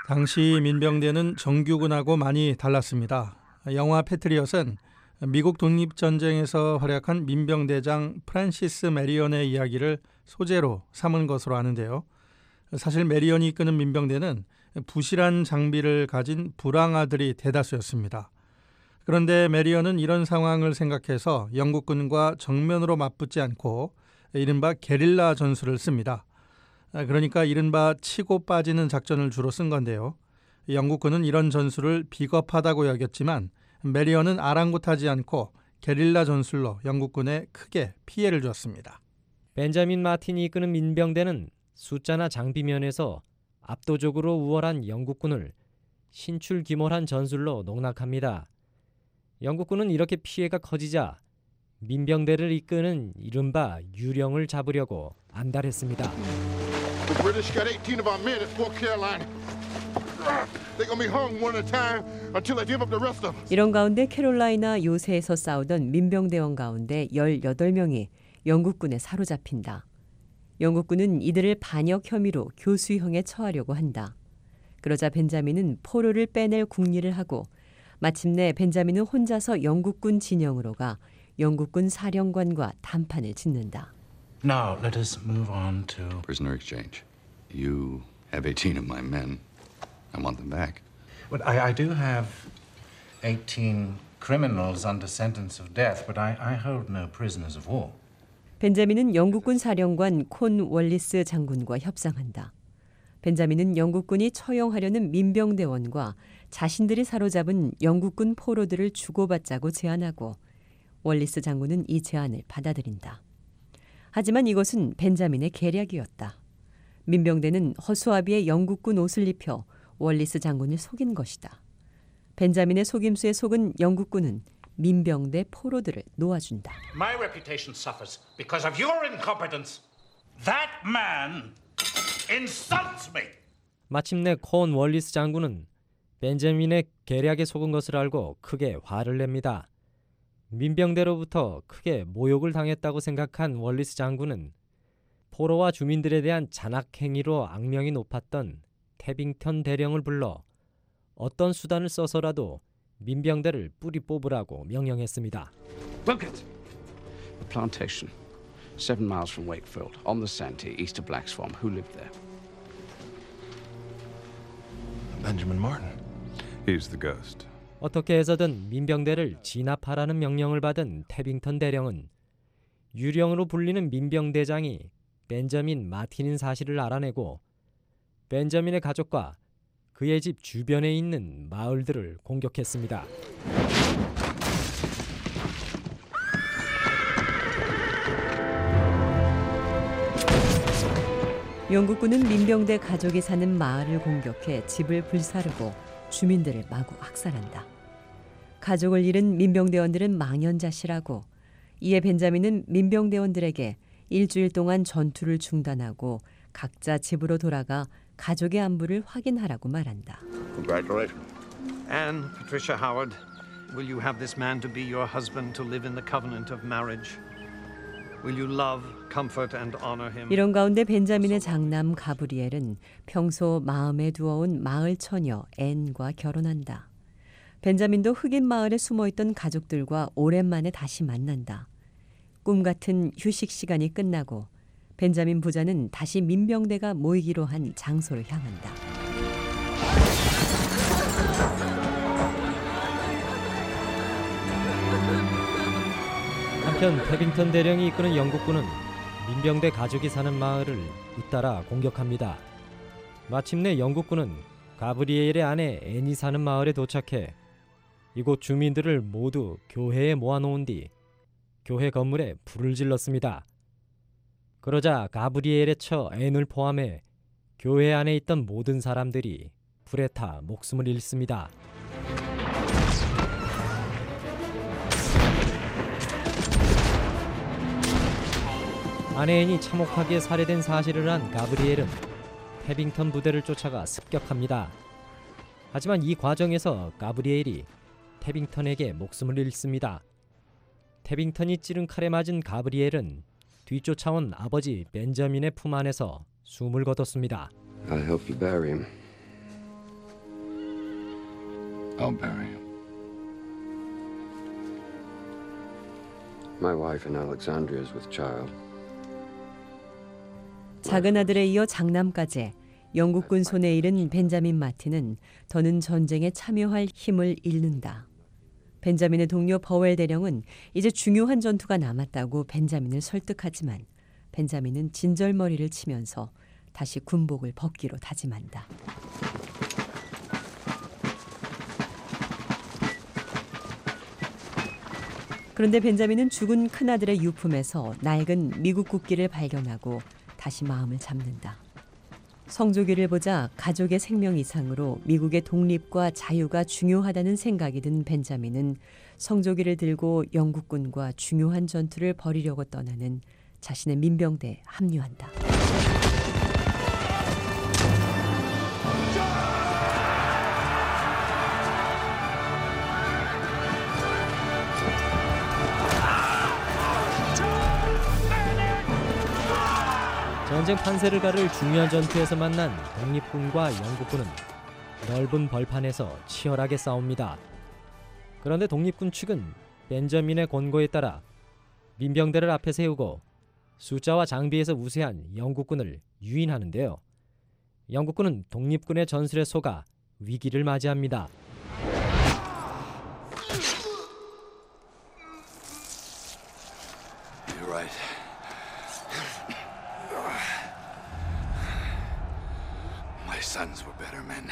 당시 민병대는 정규군하고 많이 달랐습니다. 영화 패트리엇은 미국 독립전쟁에서 활약한 민병대장 프란시스 메리언의 이야기를 소재로 삼은 것으로 아는데요. 사실 메리언이 이끄는 민병대는 부실한 장비를 가진 불황아들이 대다수였습니다. 그런데 메리언은 이런 상황을 생각해서 영국군과 정면으로 맞붙지 않고 이른바 게릴라 전술을 씁니다. 그러니까 이른바 치고 빠지는 작전을 주로 쓴 건데요. 영국군은 이런 전술을 비겁하다고 여겼지만 메리언은 아랑곳하지 않고 게릴라 전술로 영국군에 크게 피해를 줬습니다. 벤자민 마틴이 이끄는 민병대는 숫자나 장비 면에서 압도적으로 우월한 영국군을 신출귀몰한 전술로 농락합니다. 영국군은 이렇게 피해가 커지자 민병대를 이끄는 이른바 유령을 잡으려고 안달했습니다. The British got 18 of our men at Fort Carolina. They're gonna be hung one at a time until they give up the rest of us. 이런 가운데 캐롤라이나 요새에서 싸우던 민병대원 가운데 18명이 영국군에 사로잡힌다. 영국군은 이들을 반역 혐의로 교수형에 처하려고 한다. 그러자 벤자민은 포로를 빼낼 궁리를 하고 마침내 벤자민은 혼자서 영국군 진영으로 가 영국군 사령관과談判을 짓는다. Now let us move on to prisoner exchange. You have 18 of my men. I want them back. But I do have 18 criminals under sentence of death, but I hold no prisoners of war. 벤자민은 영국군 사령관 콘 월리스 장군과 협상한다. 벤자민은 영국군이 처형하려는 민병대원과 자신들이 사로잡은 영국군 포로들을 주고받자고 제안하고 월리스 장군은 이 제안을 받아들인다. 하지만 이것은 벤자민의 계략이었다. 민병대는 허수아비의 영국군 옷을 입혀 월리스 장군을 속인 것이다. 벤자민의 속임수에 속은 영국군은 민병대 포로들을 놓아준다. My reputation suffers because of your incompetence. That man insults me. 마침내 콘 월리스 장군은 벤자민의 계략에 속은 것을 알고 크게 화를 냅니다. 민병대로부터 크게 모욕을 당했다고 생각한 월리스 장군은 포로와 주민들에 대한 잔악 행위로 악명이 높았던 태빙턴 대령을 불러 어떤 수단을 써서라도 민병대를 뿌리 뽑으라고 명령했습니다. Look at the plantation, 7 miles from Wakefield, on the Santee, east of Black Swan. Who lived there? Benjamin Martin. He's the ghost. 어떻게 해서든 민병대를 진압하라는 명령을 받은 태빙턴 대령은 유령으로 불리는 민병대장이 벤자민 마틴인 사실을 알아내고 벤자민의 가족과 그의 집 주변에 있는 마을들을 공격했습니다. 영국군은 민병대 가족이 사는 마을을 공격해 집을 불사르고 주민들을 마구 학살한다. 가족을 잃은 민병대원들은 망연자실하고 이에 벤자민은 민병대원들에게 일주일 동안 전투를 중단하고 각자 집으로 돌아가 가족의 안부를 확인하라고 말한다. Congratulations. Anne Patricia Howard, will you have this man to be your husband to live in the covenant of marriage? Will you love, comfort and honor him? 이런 가운데 벤자민의 장남 가브리엘은 평소 마음에 두어온 마을 처녀 앤과 결혼한다. 벤자민도 흑인 마을에 숨어있던 가족들과 오랜만에 다시 만난다. 꿈 같은 휴식 시간이 끝나고 벤자민 부자는 다시 민병대가 모이기로 한 장소로 향한다. 한편 태빙턴 대령이 이끄는 영국군은 민병대 가족이 사는 마을을 잇따라 공격합니다. 마침내 영국군은 가브리엘의 아내 앤이 사는 마을에 도착해 이곳 주민들을 모두 교회에 모아놓은 뒤 교회 건물에 불을 질렀습니다. 그러자 가브리엘의 처 앤을 포함해 교회 안에 있던 모든 사람들이 불에 타 목숨을 잃습니다. 아내 앤이 참혹하게 살해된 사실을 안 가브리엘은 태빙턴 부대를 쫓아가 습격합니다. 하지만 이 과정에서 가브리엘이 태빙턴에게 목숨을 잃습니다. 태빙턴이 찌른 칼에 맞은 가브리엘은 뒤쫓아온 아버지 벤자민의 품 안에서 숨을 거뒀습니다. I'll help you bury him. I'll bury him. My wife in Alexandria is with child. 작은 아들에 이어 장남까지 영국군 손에 잃은 벤자민 마틴은 더는 전쟁에 참여할 힘을 잃는다. 벤자민의 동료 버웰 대령은 이제 중요한 전투가 남았다고 벤자민을 설득하지만 벤자민은 진절머리를 치면서 다시 군복을 벗기로 다짐한다. 그런데 벤자민은 죽은 큰아들의 유품에서 낡은 미국 국기를 발견하고 다시 마음을 잡는다. 성조기를 보자 가족의 생명 이상으로 미국의 독립과 자유가 중요하다는 생각이 든 벤자민은 성조기를 들고 영국군과 중요한 전투를 벌이려고 떠나는 자신의 민병대에 합류한다. 전쟁 판세를 가를 중요한 전투에서 만난 독립군과 영국군은 넓은 벌판에서 치열하게 싸웁니다. 그런데 독립군 측은 벤저민의 권고에 따라 민병대를 앞에 세우고 숫자와 장비에서 우세한 영국군을 유인하는데요. 영국군은 독립군의 전술에 속아 위기를 맞이합니다. You're right. My sons were better men.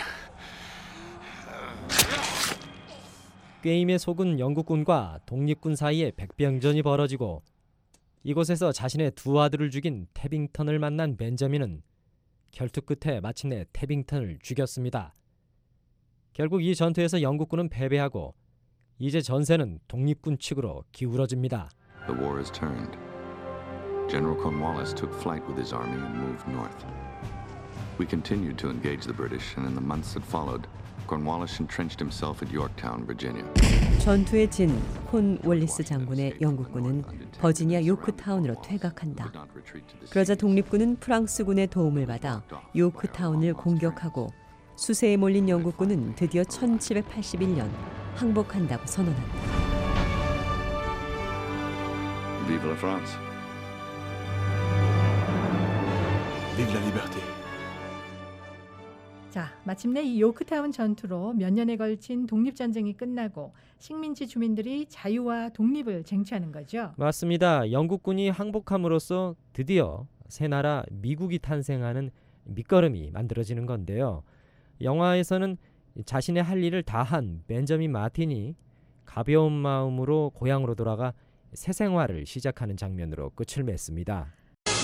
게임에 속은 영국군과 독립군 사이에 백병전이 벌어지고 이곳에서 자신의 두 아들을 죽인 태빙턴을 만난 벤저민은 결투 끝에 마침내 태빙턴을 죽였습니다. 결국 이 전투에서 영국군은 패배하고 이제 전세는 독립군 측으로 기울어집니다. The war has turned. General Cornwallis took flight with his army and moved north. We continued to engage the British, and in the months that followed, Cornwallis entrenched himself at Yorktown, Virginia. 전투에 진 콘월리스 장군의 영국군은 버지니아 요크타운으로 퇴각한다. 그러자 독립군은 프랑스군의 도움을 받아 요크타운을 공격하고 수세에 몰린 영국군은 드디어 1781년 항복한다고 선언한다. Vive la France. Vive la liberté. 자, 마침내 이 요크타운 전투로 몇 년에 걸친 독립전쟁이 끝나고 식민지 주민들이 자유와 독립을 쟁취하는 거죠. 맞습니다. 영국군이 항복함으로써 드디어 새 나라 미국이 탄생하는 밑거름이 만들어지는 건데요. 영화에서는 자신의 할 일을 다한 벤저민 마틴이 가벼운 마음으로 고향으로 돌아가 새 생활을 시작하는 장면으로 끝을 맺습니다.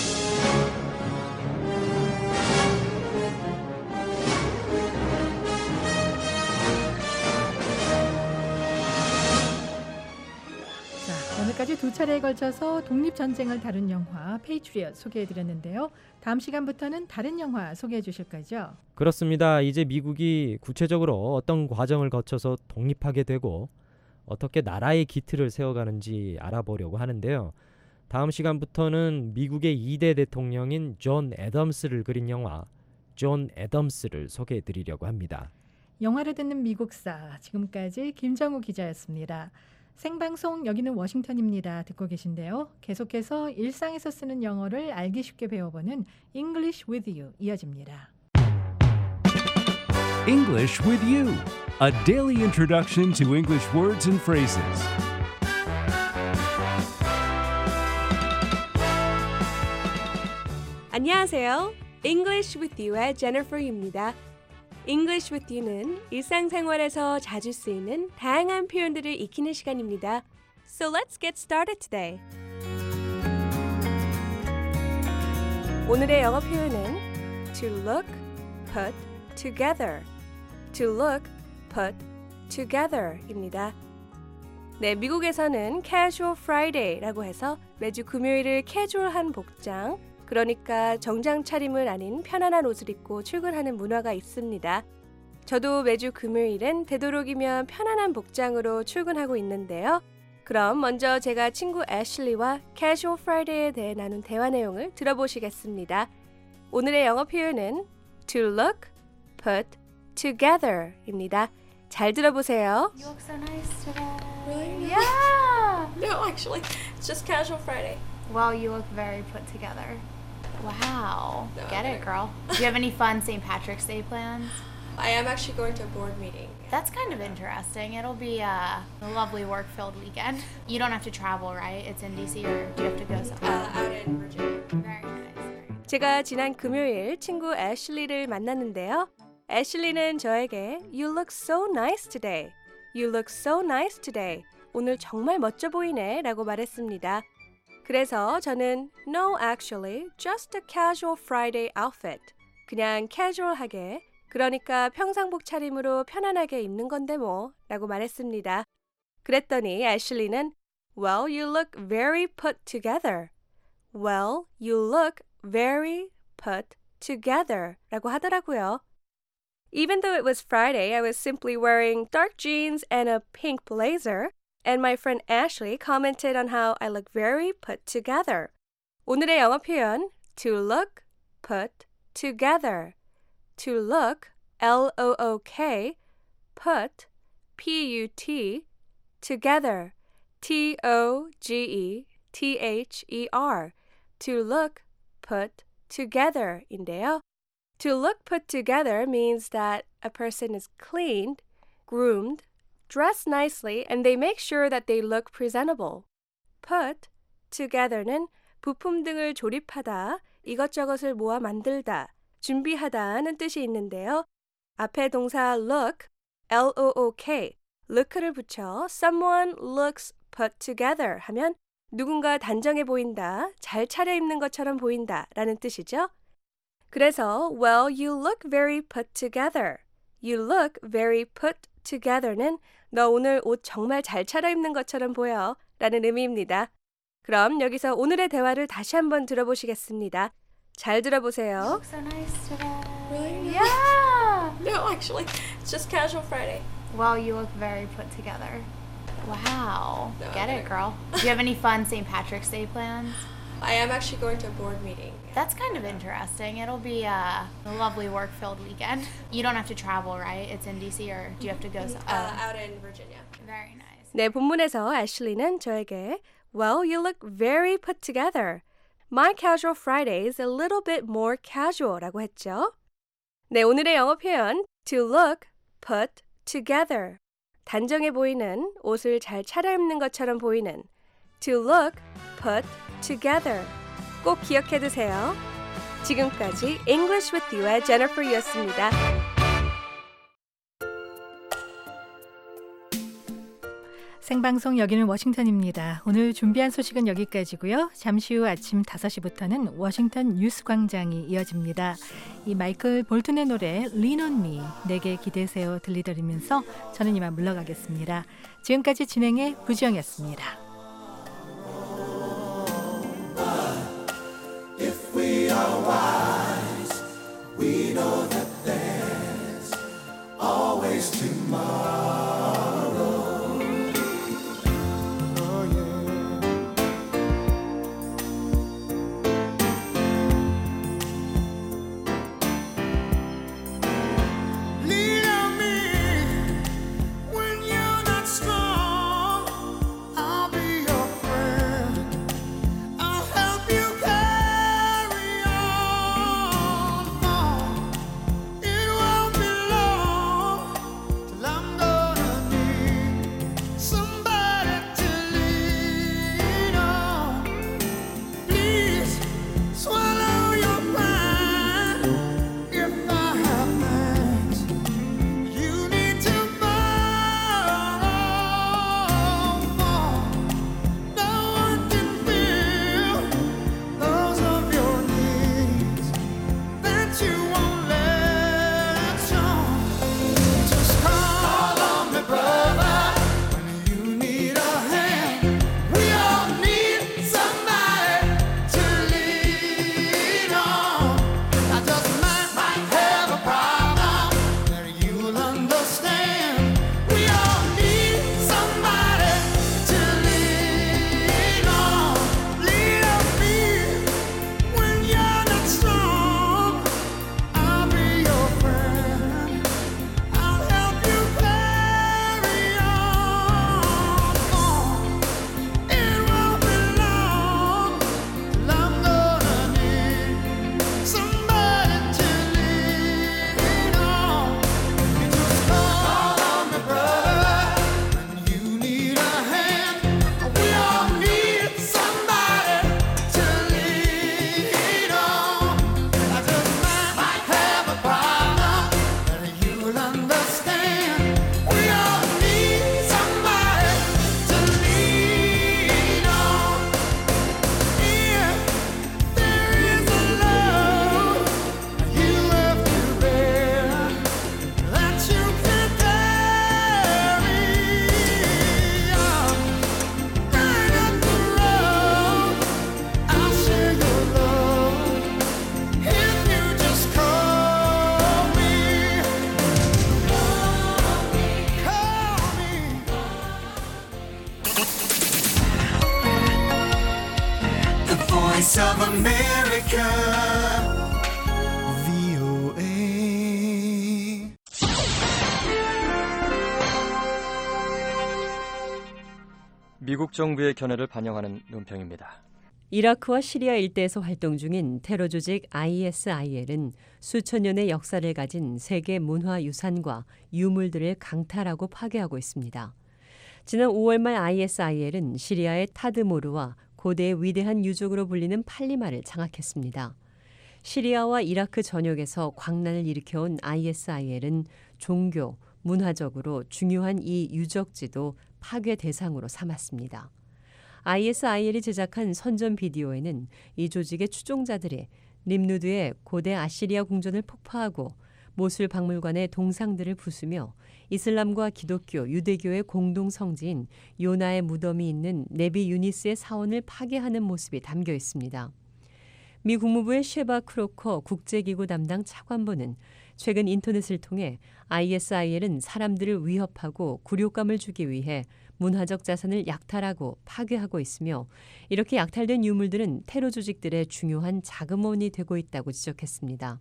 오늘까지 두 차례에 걸쳐서 독립전쟁을 다룬 영화 페이트리엇 소개해드렸는데요. 다음 시간부터는 다른 영화 소개해 주실 거죠? 그렇습니다. 이제 미국이 구체적으로 어떤 과정을 거쳐서 독립하게 되고 어떻게 나라의 기틀을 세워가는지 알아보려고 하는데요. 다음 시간부터는 미국의 2대 대통령인 존 애덤스를 그린 영화 존 애덤스를 소개해드리려고 합니다. 영화를 듣는 미국사, 지금까지 김정우 기자였습니다. 생방송 여기는 워싱턴입니다. 듣고 계신데요. 계속해서 일상에서 쓰는 영어를 알기 쉽게 배워보는 English with You 이어집니다. English with You, a daily introduction to English words and phrases. 안녕하세요. English with You의 제니퍼입니다. English with You는 일상생활에서 자주 쓰이는 다양한 표현들을 익히는 시간입니다. So let's get started today. 오늘의 영어 표현은 to look, put together. To look, put together입니다. 네, 미국에서는 Casual Friday라고 해서 매주 금요일을 캐주얼한 복장, 그러니까 정장 차림을 아닌 편안한 옷을 입고 출근하는 문화가 있습니다. 저도 매주 금요일은 되도록이면 편안한 복장으로 출근하고 있는데요. 그럼 먼저 제가 친구 애슐리와 Casual Friday에 대해 나눈 대화 내용을 들어보시겠습니다. 오늘의 영어 표현은 to look, put together입니다. 잘 들어보세요. You look so nice today. Really? Yeah. No, actually, it's just casual Friday. Well, you look very put together. Wow. No, Get it, girl. Do you have any fun St. Patrick's Day plans? I am actually going to a board meeting. That's kind of interesting. It'll be a lovely work-filled weekend. You don't have to travel, right? It's in DC, or do you have to go somewhere? Out in Virginia. Very nice. 제가 지난 금요일 친구 애슐리를 만났는데요. 애슐리는 저에게 You look so nice today. You look so nice today. 오늘 정말 멋져 보이네 라고 말했습니다. 그래서 저는 No, actually, just a casual Friday outfit. 그냥 캐주얼하게, 그러니까 평상복 차림으로 편안하게 입는 건데 뭐 라고 말했습니다. 그랬더니 애슐리는 Well, you look very put together. Well, you look very put together 라고 하더라고요. Even though it was Friday, I was simply wearing dark jeans and a pink blazer, and my friend Ashley commented on how I look very put together. 오늘의 영어 표현 to look put together. To look, L-O-O-K, put, P-U-T, together, T-O-G-E-T-H-E-R. To look put together인데요. To look put together means that a person is cleaned, groomed, dressed nicely, and they make sure that they look presentable. Put together는 부품 등을 조립하다, 이것저것을 모아 만들다, 준비하다는 뜻이 있는데요. 앞에 동사 look, L-O-O-K, look를 붙여 someone looks put together 하면 누군가 단정해 보인다, 잘 차려입는 것처럼 보인다 라는 뜻이죠. 그래서 well, you look very put together. You look very put together는 너 오늘 옷 정말 잘 차려입는 것처럼 보여 라는 의미입니다. 그럼 여기서 오늘의 대화를 다시 한번 들어보시겠습니다. 잘 들어보세요. You look so nice today. Really? Yeah. No, actually, it's just casual Friday. Well, you look very put together. Wow. No, Get it, girl. Do you have any fun St. Patrick's Day plans? I am actually going to a board meeting. That's kind of interesting. It'll be a lovely work-filled weekend. You don't have to travel, right? It's in DC, or do you have to go somewhere? Out in Virginia. Very nice. 네, 본문에서 애슐리는 저에게 Well, you look very put together. My casual Friday is a little bit more casual 라고 했죠. 네, 오늘의 영어 표현 to look put together. 단정해 보이는, 옷을 잘 차려입는 것처럼 보이는 to look put together. 꼭 기억해 두세요. 지금까지 English with You의 제니퍼였습니다. 생방송 여기는 워싱턴입니다. 오늘 준비한 소식은 여기까지고요. 잠시 후 아침 5시부터는 워싱턴 뉴스 광장이 이어집니다. 이 마이클 볼튼의 노래 Lean on Me, 내게 기대세요 들려드리면서 저는 이만 물러가겠습니다. 지금까지 진행의 부지영이었습니다. If we are wise, we know that there's always tomorrow. It won't be long till I'm gone. Voice of America, VOA. 미국 정부의 견해를 반영하는 논평입니다. 이라크와 시리아 일대에서 활동 중인 테러 조직 ISIL은 수천 년의 역사를 가진 세계 문화유산과 유물들을 강탈하고 파괴하고 있습니다. 지난 5월 말 ISIL은 시리아의 타드모르와 고대의 위대한 유적으로 불리는 팔리마를 장악했습니다. 시리아와 이라크 전역에서 광란을 일으켜온 ISIL은 종교, 문화적으로 중요한 이 유적지도 파괴 대상으로 삼았습니다. ISIL이 제작한 선전 비디오에는 이 조직의 추종자들이 림누드의 고대 아시리아 궁전을 폭파하고 모술 박물관의 동상들을 부수며 이슬람과 기독교, 유대교의 공동 성지인 요나의 무덤이 있는 네비 유니스의 사원을 파괴하는 모습이 담겨 있습니다. 미 국무부의 쉐바 크로커 국제기구 담당 차관보는 최근 인터넷을 통해 ISIL은 사람들을 위협하고 굴욕감을 주기 위해 문화적 자산을 약탈하고 파괴하고 있으며 이렇게 약탈된 유물들은 테러 조직들의 중요한 자금원이 되고 있다고 지적했습니다.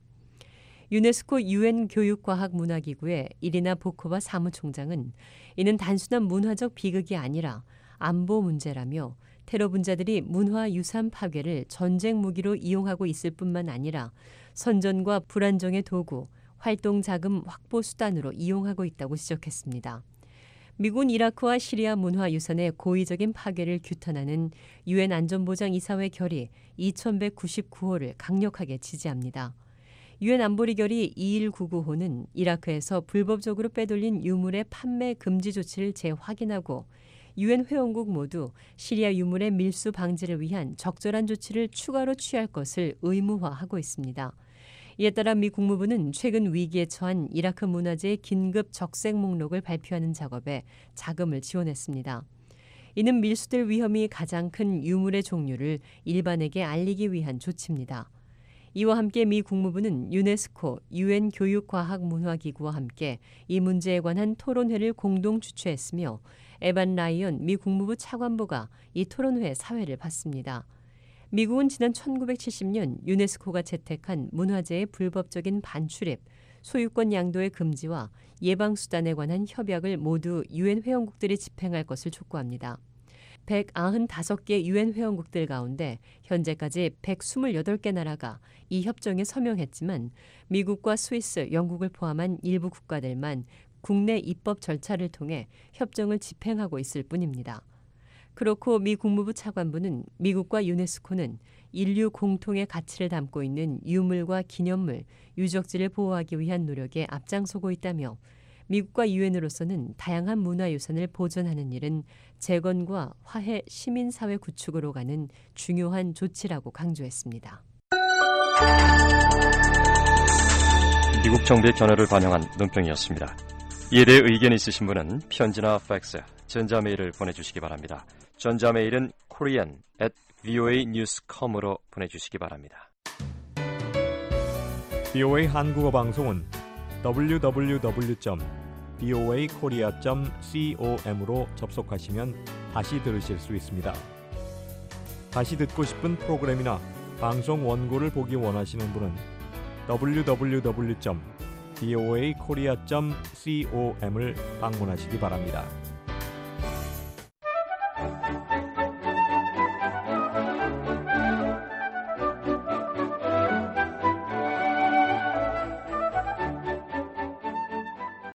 유네스코 유엔 교육과학문화기구의 이리나 보코바 사무총장은 이는 단순한 문화적 비극이 아니라 안보 문제라며 테러 분자들이 문화유산 파괴를 전쟁 무기로 이용하고 있을 뿐만 아니라 선전과 불안정의 도구, 활동 자금 확보 수단으로 이용하고 있다고 지적했습니다. 미국은 이라크와 시리아 문화유산의 고의적인 파괴를 규탄하는 유엔 안전보장이사회 결의 2199호를 강력하게 지지합니다. 유엔 안보리 결의 2199호는 이라크에서 불법적으로 빼돌린 유물의 판매 금지 조치를 재확인하고 유엔 회원국 모두 시리아 유물의 밀수 방지를 위한 적절한 조치를 추가로 취할 것을 의무화하고 있습니다. 이에 따라 미 국무부는 최근 위기에 처한 이라크 문화재의 긴급 적색 목록을 발표하는 작업에 자금을 지원했습니다. 이는 밀수될 위험이 가장 큰 유물의 종류를 일반에게 알리기 위한 조치입니다. 이와 함께 미 국무부는 유네스코, 유엔 교육과학문화기구와 함께 이 문제에 관한 토론회를 공동 주최했으며 에반 라이언 미 국무부 차관보가 이 토론회 사회를 봤습니다. 미국은 지난 1970년 유네스코가 채택한 문화재의 불법적인 반출입, 소유권 양도의 금지와 예방수단에 관한 협약을 모두 유엔 회원국들이 집행할 것을 촉구합니다. 195개 유엔 회원국들 가운데 현재까지 128개 나라가 이 협정에 서명했지만 미국과 스위스, 영국을 포함한 일부 국가들만 국내 입법 절차를 통해 협정을 집행하고 있을 뿐입니다. 그렇고 미 국무부 차관부는 미국과 유네스코는 인류 공통의 가치를 담고 있는 유물과 기념물, 유적지를 보호하기 위한 노력에 앞장서고 있다며 미국과 유엔으로서는 다양한 문화유산을 보존하는 일은 재건과 화해 시민사회 구축으로 가는 중요한 조치라고 강조했습니다. 미국 정부의 견해를 반영한 논평이었습니다. 이에 대해 의견 있으신 분은 편지나 팩스, 전자메일을 보내주시기 바랍니다. 전자메일은 korean@voanews.com으로 보내주시기 바랍니다. VOA 한국어 방송은 www.voakorea.com으로 접속하시면 다시 들으실 수 있습니다. 다시 듣고 싶은 프로그램이나 방송 원고를 보기 원하시는 분은 www.voakorea.com을 방문하시기 바랍니다.